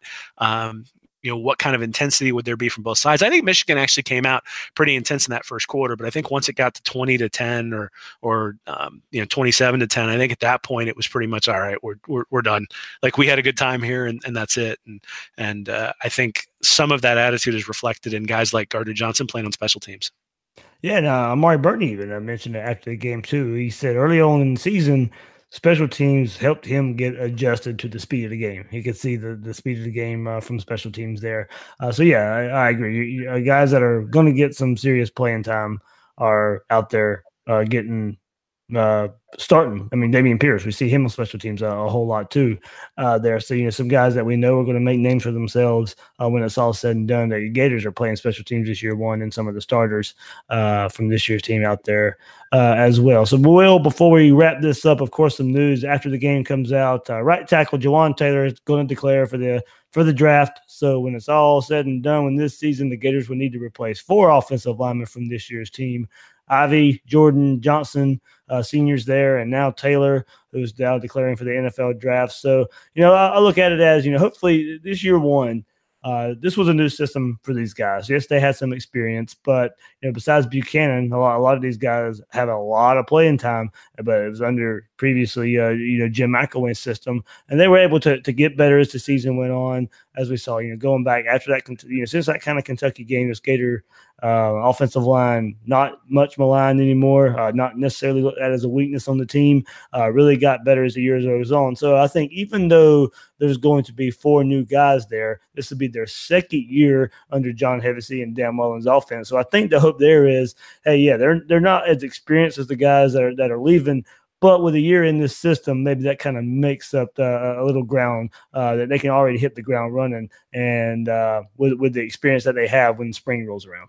what kind of intensity would there be from both sides? I think Michigan actually came out pretty intense in that first quarter, but I think once it got to 20-10 or 27-10, I think at that point it was pretty much, all right, we're done. Like, we had a good time here and that's it. And I think some of that attitude is reflected in guys like Gardner-Johnson playing on special teams. Yeah, and Amari Burton even mentioned it after the game too. He said early on in the season, special teams helped him get adjusted to the speed of the game. He could see the speed of the game from special teams there. So, yeah, I agree. Guys that are going to get some serious playing time are out there getting starting. I mean, Dameon Pierce, we see him on special teams a whole lot too there. So, some guys that we know are going to make names for themselves when it's all said and done. The Gators are playing special teams this year, and some of the starters from this year's team out there as well. So, Will, before we wrap this up, of course, some news after the game comes out. Right tackle Jawan Taylor is going to declare for the draft. So when it's all said and done, when this season, the Gators will need to replace 4 offensive linemen from this year's team. Ivy, Jordan, Johnson, seniors there, and now Taylor, who's now declaring for the NFL draft. So, I look at it as, hopefully this year one, this was a new system for these guys. Yes, they had some experience, but besides Buchanan, a lot of these guys have a lot of playing time. But it was under previously, Jim McElwain's system, and they were able to get better as the season went on. As we saw, going back after that, since that kind of Kentucky game, this Gator offensive line not much maligned anymore. Not necessarily looked at as a weakness on the team. Really got better as the years goes on. So I think even though there's going to be 4 new guys there, this will be their second year under John Hevesy and Dan Mullen's offense. So I think the hope there is, hey, yeah, they're not as experienced as the guys that are leaving. But with a year in this system, maybe that kind of makes up a little ground that they can already hit the ground running, and with the experience that they have when spring rolls around.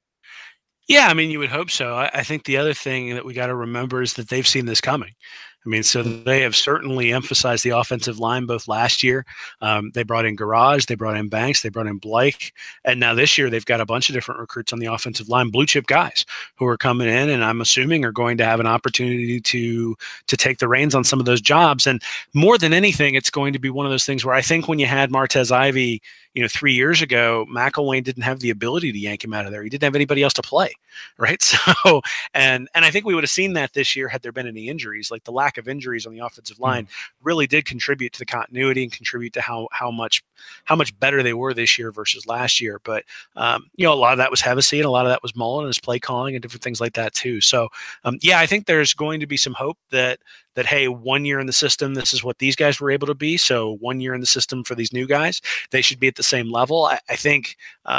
Yeah, I mean, you would hope so. I think the other thing that we got to remember is that they've seen this coming. I mean, so they have certainly emphasized the offensive line both last year. They brought in Garage, they brought in Banks, they brought in Blake. And now this year they've got a bunch of different recruits on the offensive line, blue chip guys who are coming in and I'm assuming are going to have an opportunity to take the reins on some of those jobs. And more than anything, it's going to be one of those things where I think when you had Martez Ivy, 3 years ago, McElwain didn't have the ability to yank him out of there. He didn't have anybody else to play, right? So, and I think we would have seen that this year had there been any injuries. Like the lack of injuries on the offensive line really did contribute to the continuity and contribute to how much better they were this year versus last year. But a lot of that was Hevesy and a lot of that was Mullen and his play calling and different things like that too. So, I think there's going to be some hope that hey, 1 year in the system, this is what these guys were able to be. So 1 year in the system for these new guys, they should be at the same level. I think,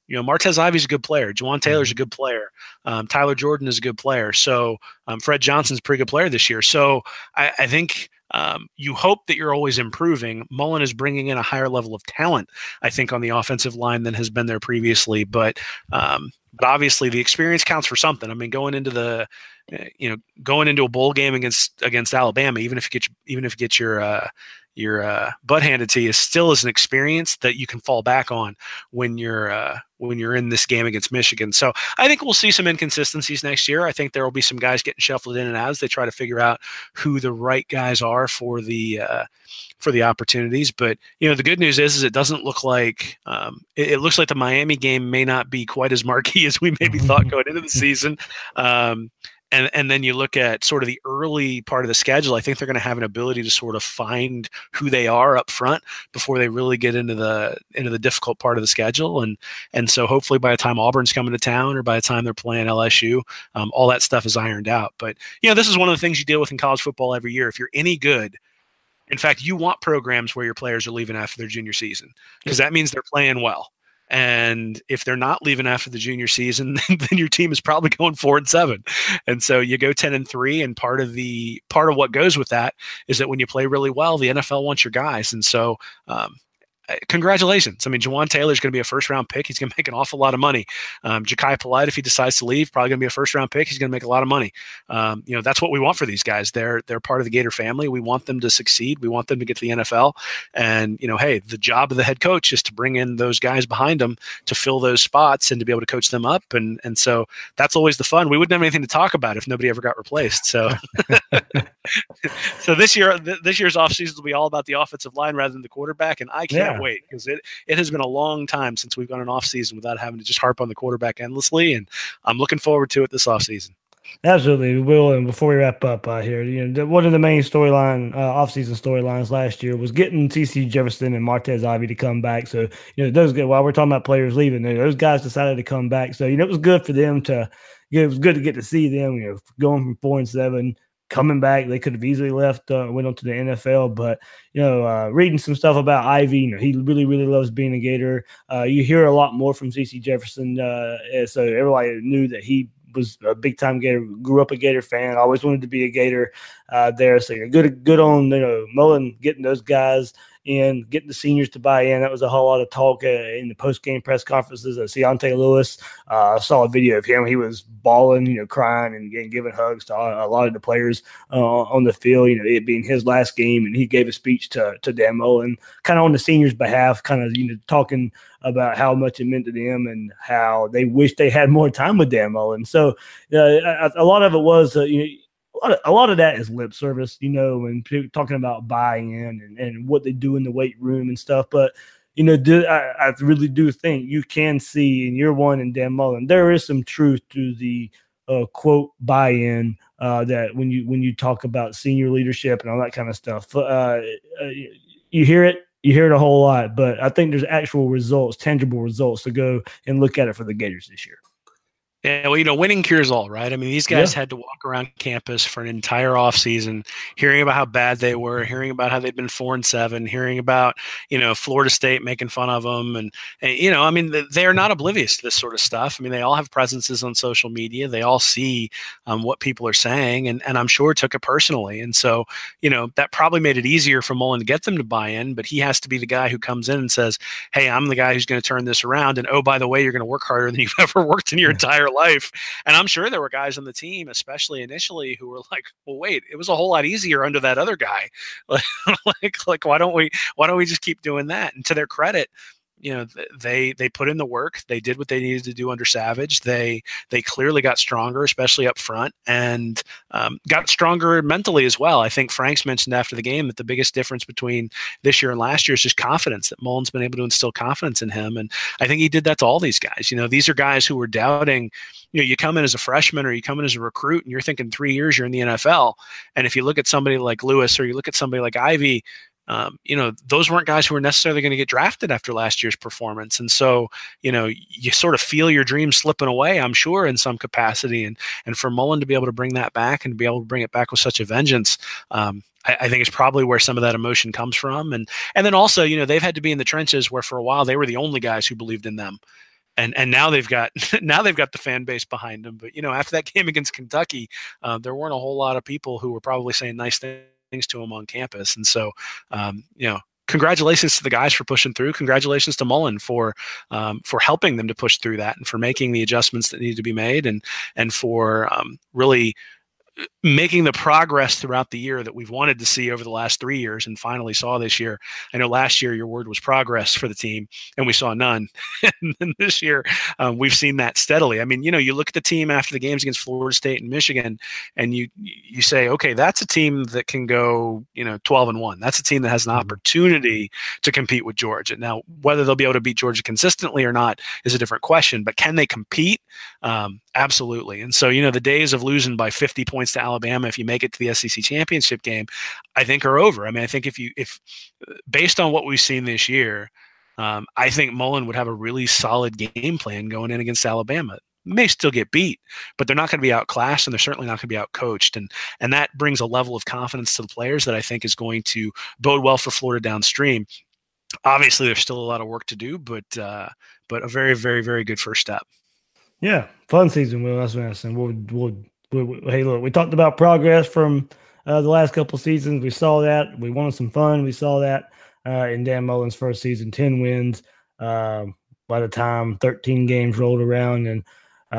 Martez Ivey's a good player. Juwan Taylor's a good player. Tyler Jordan is a good player. So Fred Johnson's a pretty good player this year. So I think you hope that you're always improving. Mullen is bringing in a higher level of talent, I think, on the offensive line than has been there previously. But obviously the experience counts for something. I mean, going into a bowl game against Alabama, even if you get your butt handed to you, still is an experience that you can fall back on when you're in this game against Michigan. So I think we'll see some inconsistencies next year. I think there will be some guys getting shuffled in and out as they try to figure out who the right guys are for the opportunities. But the good news is it doesn't look like it looks like the Miami game may not be quite as marquee as we maybe thought going into the season. And then you look at sort of the early part of the schedule. I think they're going to have an ability to sort of find who they are up front before they really get into the difficult part of the schedule. And so hopefully by the time Auburn's coming to town or by the time they're playing LSU, all that stuff is ironed out. But this is one of the things you deal with in college football every year. If you're any good, in fact, you want programs where your players are leaving after their junior season because that means they're playing well. And if they're not leaving after the junior season, then your team is probably going 4-7. And so you go 10-3. And part of what goes with that is that when you play really well, the NFL wants your guys. And so, congratulations. I mean, Juwan Taylor is going to be a first-round pick. He's going to make an awful lot of money. Ja'Kai Polite, if he decides to leave, probably going to be a first-round pick. He's going to make a lot of money. That's what we want for these guys. They're part of the Gator family. We want them to succeed. We want them to get to the NFL. And, hey, the job of the head coach is to bring in those guys behind them to fill those spots and to be able to coach them up. And so that's always the fun. We wouldn't have anything to talk about if nobody ever got replaced. So so this year's offseason will be all about the offensive line rather than the quarterback. And I can't wait because it has been a long time since we've gone an off season without having to just harp on the quarterback endlessly, and I'm looking forward to it this off season. Absolutely, Will. And before we wrap up here, one of the main off-season storylines last year was getting TC Jefferson and Martez Ivey to come back. So those guys, while we're talking about players leaving, those guys decided to come back. So it was good for them to. It was good to get to see them. Going from 4-7. Coming back, they could have easily left, went on to the NFL. But, reading some stuff about Ivey, he really, really loves being a Gator. You hear a lot more from CC Jefferson. So everybody knew that he was a big-time Gator, grew up a Gator fan, always wanted to be a Gator there. So good on, Mullen getting those guys in, getting the seniors to buy in. That was a whole lot of talk in the post-game press conferences. Keontae Lewis, I saw a video of him. He was bawling, crying and giving hugs to a lot of the players on the field, it being his last game. And he gave a speech to Dan Mullen kind of on the seniors' behalf, kind of, talking about how much it meant to them and how they wish they had more time with Dan Mullen. So a lot of it was, a lot of that is lip service, when people talking about buy-in and what they do in the weight room and stuff. But, I really do think you can see in year one in Dan Mullen, there is some truth to the quote buy-in that when you talk about senior leadership and all that kind of stuff, you hear it. You hear it a whole lot, but I think there's actual results, tangible results to go and look at it for the Gators this year. Yeah, well, winning cures all, right? I mean, these guys had to walk around campus for an entire offseason, hearing about how bad they were, hearing about how they've been 4-7, hearing about, Florida State making fun of them. And I mean, they are not oblivious to this sort of stuff. I mean, they all have presences on social media. They all see what people are saying, and I'm sure took it personally. And so, that probably made it easier for Mullen to get them to buy in, but he has to be the guy who comes in and says, hey, I'm the guy who's going to turn this around. And, oh, by the way, you're going to work harder than you've ever worked in your entire life. And I'm sure there were guys on the team, especially initially, who were like, well, wait, it was a whole lot easier under that other guy. like why don't we just keep doing that? And to their credit, they put in the work. They did what they needed to do under Savage. They clearly got stronger, especially up front, and got stronger mentally as well. I think Franks mentioned after the game that the biggest difference between this year and last year is just confidence, that Mullen's been able to instill confidence in him. And I think he did that to all these guys. These are guys who were doubting. You come in as a freshman or you come in as a recruit and you're thinking 3 years you're in the NFL. And if you look at somebody like Lewis or you look at somebody like Ivey, those weren't guys who were necessarily going to get drafted after last year's performance. And so, you sort of feel your dreams slipping away, I'm sure, in some capacity. And for Mullen to be able to bring that back and to be able to bring it back with such a vengeance, I think it's probably where some of that emotion comes from. And then also, they've had to be in the trenches where for a while they were the only guys who believed in them. and now they've got the fan base behind them. But after that game against Kentucky, there weren't a whole lot of people who were probably saying nice things to him on campus. And so, congratulations to the guys for pushing through. Congratulations to Mullen for helping them to push through that and for making the adjustments that needed to be made and for really making the progress throughout the year that we've wanted to see over the last 3 years and finally saw this year. I know last year your word was progress for the team and we saw none. And then this year we've seen that steadily. I mean, you look at the team after the games against Florida State and Michigan and you say, okay, that's a team that can go, 12-1. That's a team that has an opportunity to compete with Georgia. Now, whether they'll be able to beat Georgia consistently or not is a different question, but can they compete? Absolutely. And so, the days of losing by 50 points to Alabama, if you make it to the SEC championship game, I think are over. I mean, I think if based on what we've seen this year, I think Mullen would have a really solid game plan going in against Alabama. May still get beat, but they're not going to be outclassed and they're certainly not going to be outcoached. And that brings a level of confidence to the players that I think is going to bode well for Florida downstream. Obviously, there's still a lot of work to do, but a very, very, very good first step. Yeah, fun season, Will. That's what I'm saying. Hey, look, we talked about progress from the last couple seasons. We saw that. We wanted some fun. We saw that in Dan Mullen's first season, 10 wins by the time 13 games rolled around. And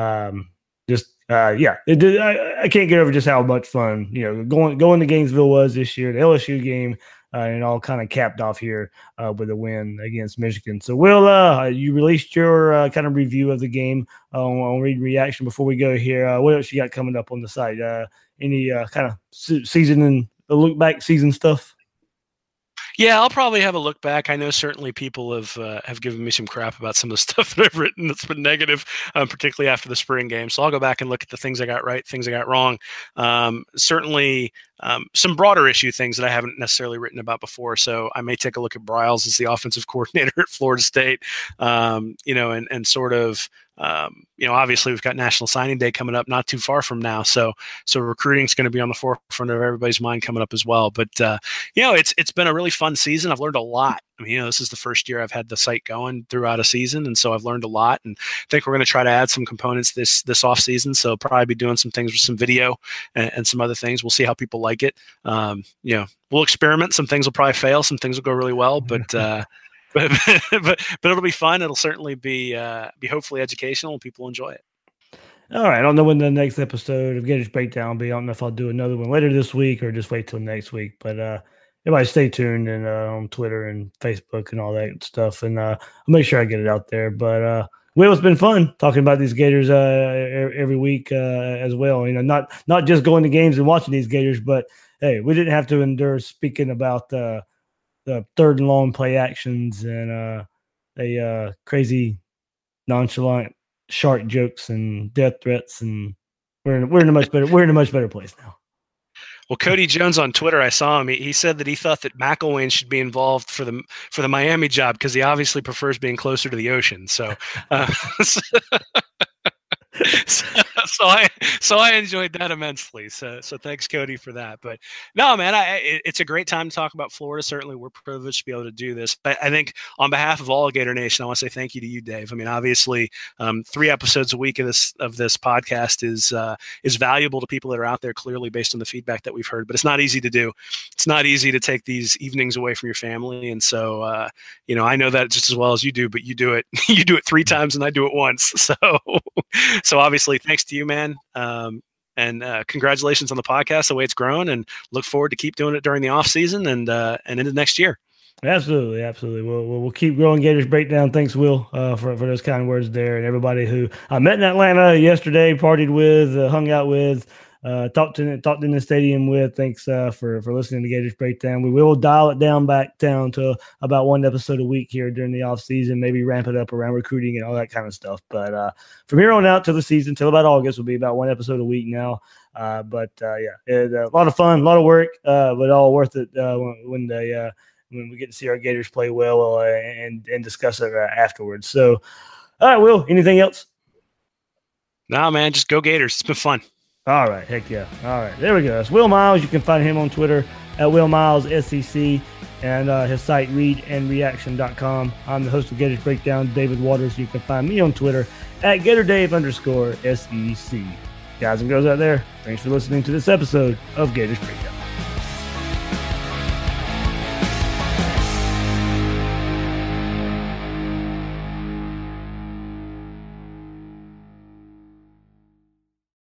I can't get over just how much fun, going to Gainesville was this year, the LSU game, and it all kind of capped off here with a win against Michigan. So, Will, you released your kind of review of the game on Read Reaction. Before we go here, what else you got coming up on the site? Any kind of season and look back season stuff? Yeah, I'll probably have a look back. I know certainly people have given me some crap about some of the stuff that I've written that's been negative, particularly after the spring game. So I'll go back and look at the things I got right, things I got wrong. Certainly some broader issue things that I haven't necessarily written about before. So I may take a look at Briles as the offensive coordinator at Florida State, and sort of, obviously we've got National Signing Day coming up not too far from now. So recruiting is going to be on the forefront of everybody's mind coming up as well. But, it's been a really fun season. I've learned a lot. I mean, this is the first year I've had the site going throughout a season. And so I've learned a lot and I think we're going to try to add some components this off season. So probably be doing some things with some video and some other things. We'll see how people like it. We'll experiment. Some things will probably fail. Some things will go really well, but it'll be fun. It'll certainly be hopefully educational and people will enjoy it. All right. I don't know when the next episode of Gators Breakdown will be. I don't know if I'll do another one later this week or just wait till next week, but, everybody stay tuned and on Twitter and Facebook and all that stuff. And I'll make sure I get it out there. But Will, it's been fun talking about these Gators every week as well. Not just going to games and watching these Gators, but hey, we didn't have to endure speaking about the third and long play actions and crazy nonchalant shark jokes and death threats. And we're in a much better place now. Well, Cody Jones on Twitter, I saw him. He said that he thought that McElwain should be involved for the Miami job because he obviously prefers being closer to the ocean. So, so I enjoyed that immensely. So thanks, Cody, for that. But no, man, it's a great time to talk about Florida. Certainly, we're privileged to be able to do this. I think on behalf of all Gator Nation, I want to say thank you to you, Dave. I mean, obviously, 3 episodes a week of this podcast is valuable to people that are out there. Clearly, based on the feedback that we've heard, but it's not easy to do. It's not easy to take these evenings away from your family, and so I know that just as well as you do. But you do it. You do it 3 times, and I do it once. So obviously, thanks to you, man. And congratulations on the podcast, the way it's grown, and look forward to keep doing it during the off season and into next year. Absolutely. We'll keep growing Gators Breakdown. Thanks, Will, for those kind words there, and everybody who I met in Atlanta yesterday, partied with, hung out with, talked in the stadium with. Thanks for listening to Gators Breakdown. We will dial it back down to about 1 episode a week here during the off season, maybe ramp it up around recruiting and all that kind of stuff. But from here on out till the season, till about August, will be about 1 episode a week now. A lot of fun, a lot of work, but all worth it when we get to see our Gators play well and discuss it afterwards. So, all right, Will, anything else? No, man, just go Gators. It's been fun. All right, heck yeah. All right, there we go. That's Will Miles. You can find him on Twitter at Will Miles SEC. and his site, readandreaction.com. I'm the host of Gators Breakdown, David Waters. You can find me on Twitter at GatorDave_SEC. Guys and girls out there, thanks for listening to this episode of Gators Breakdown.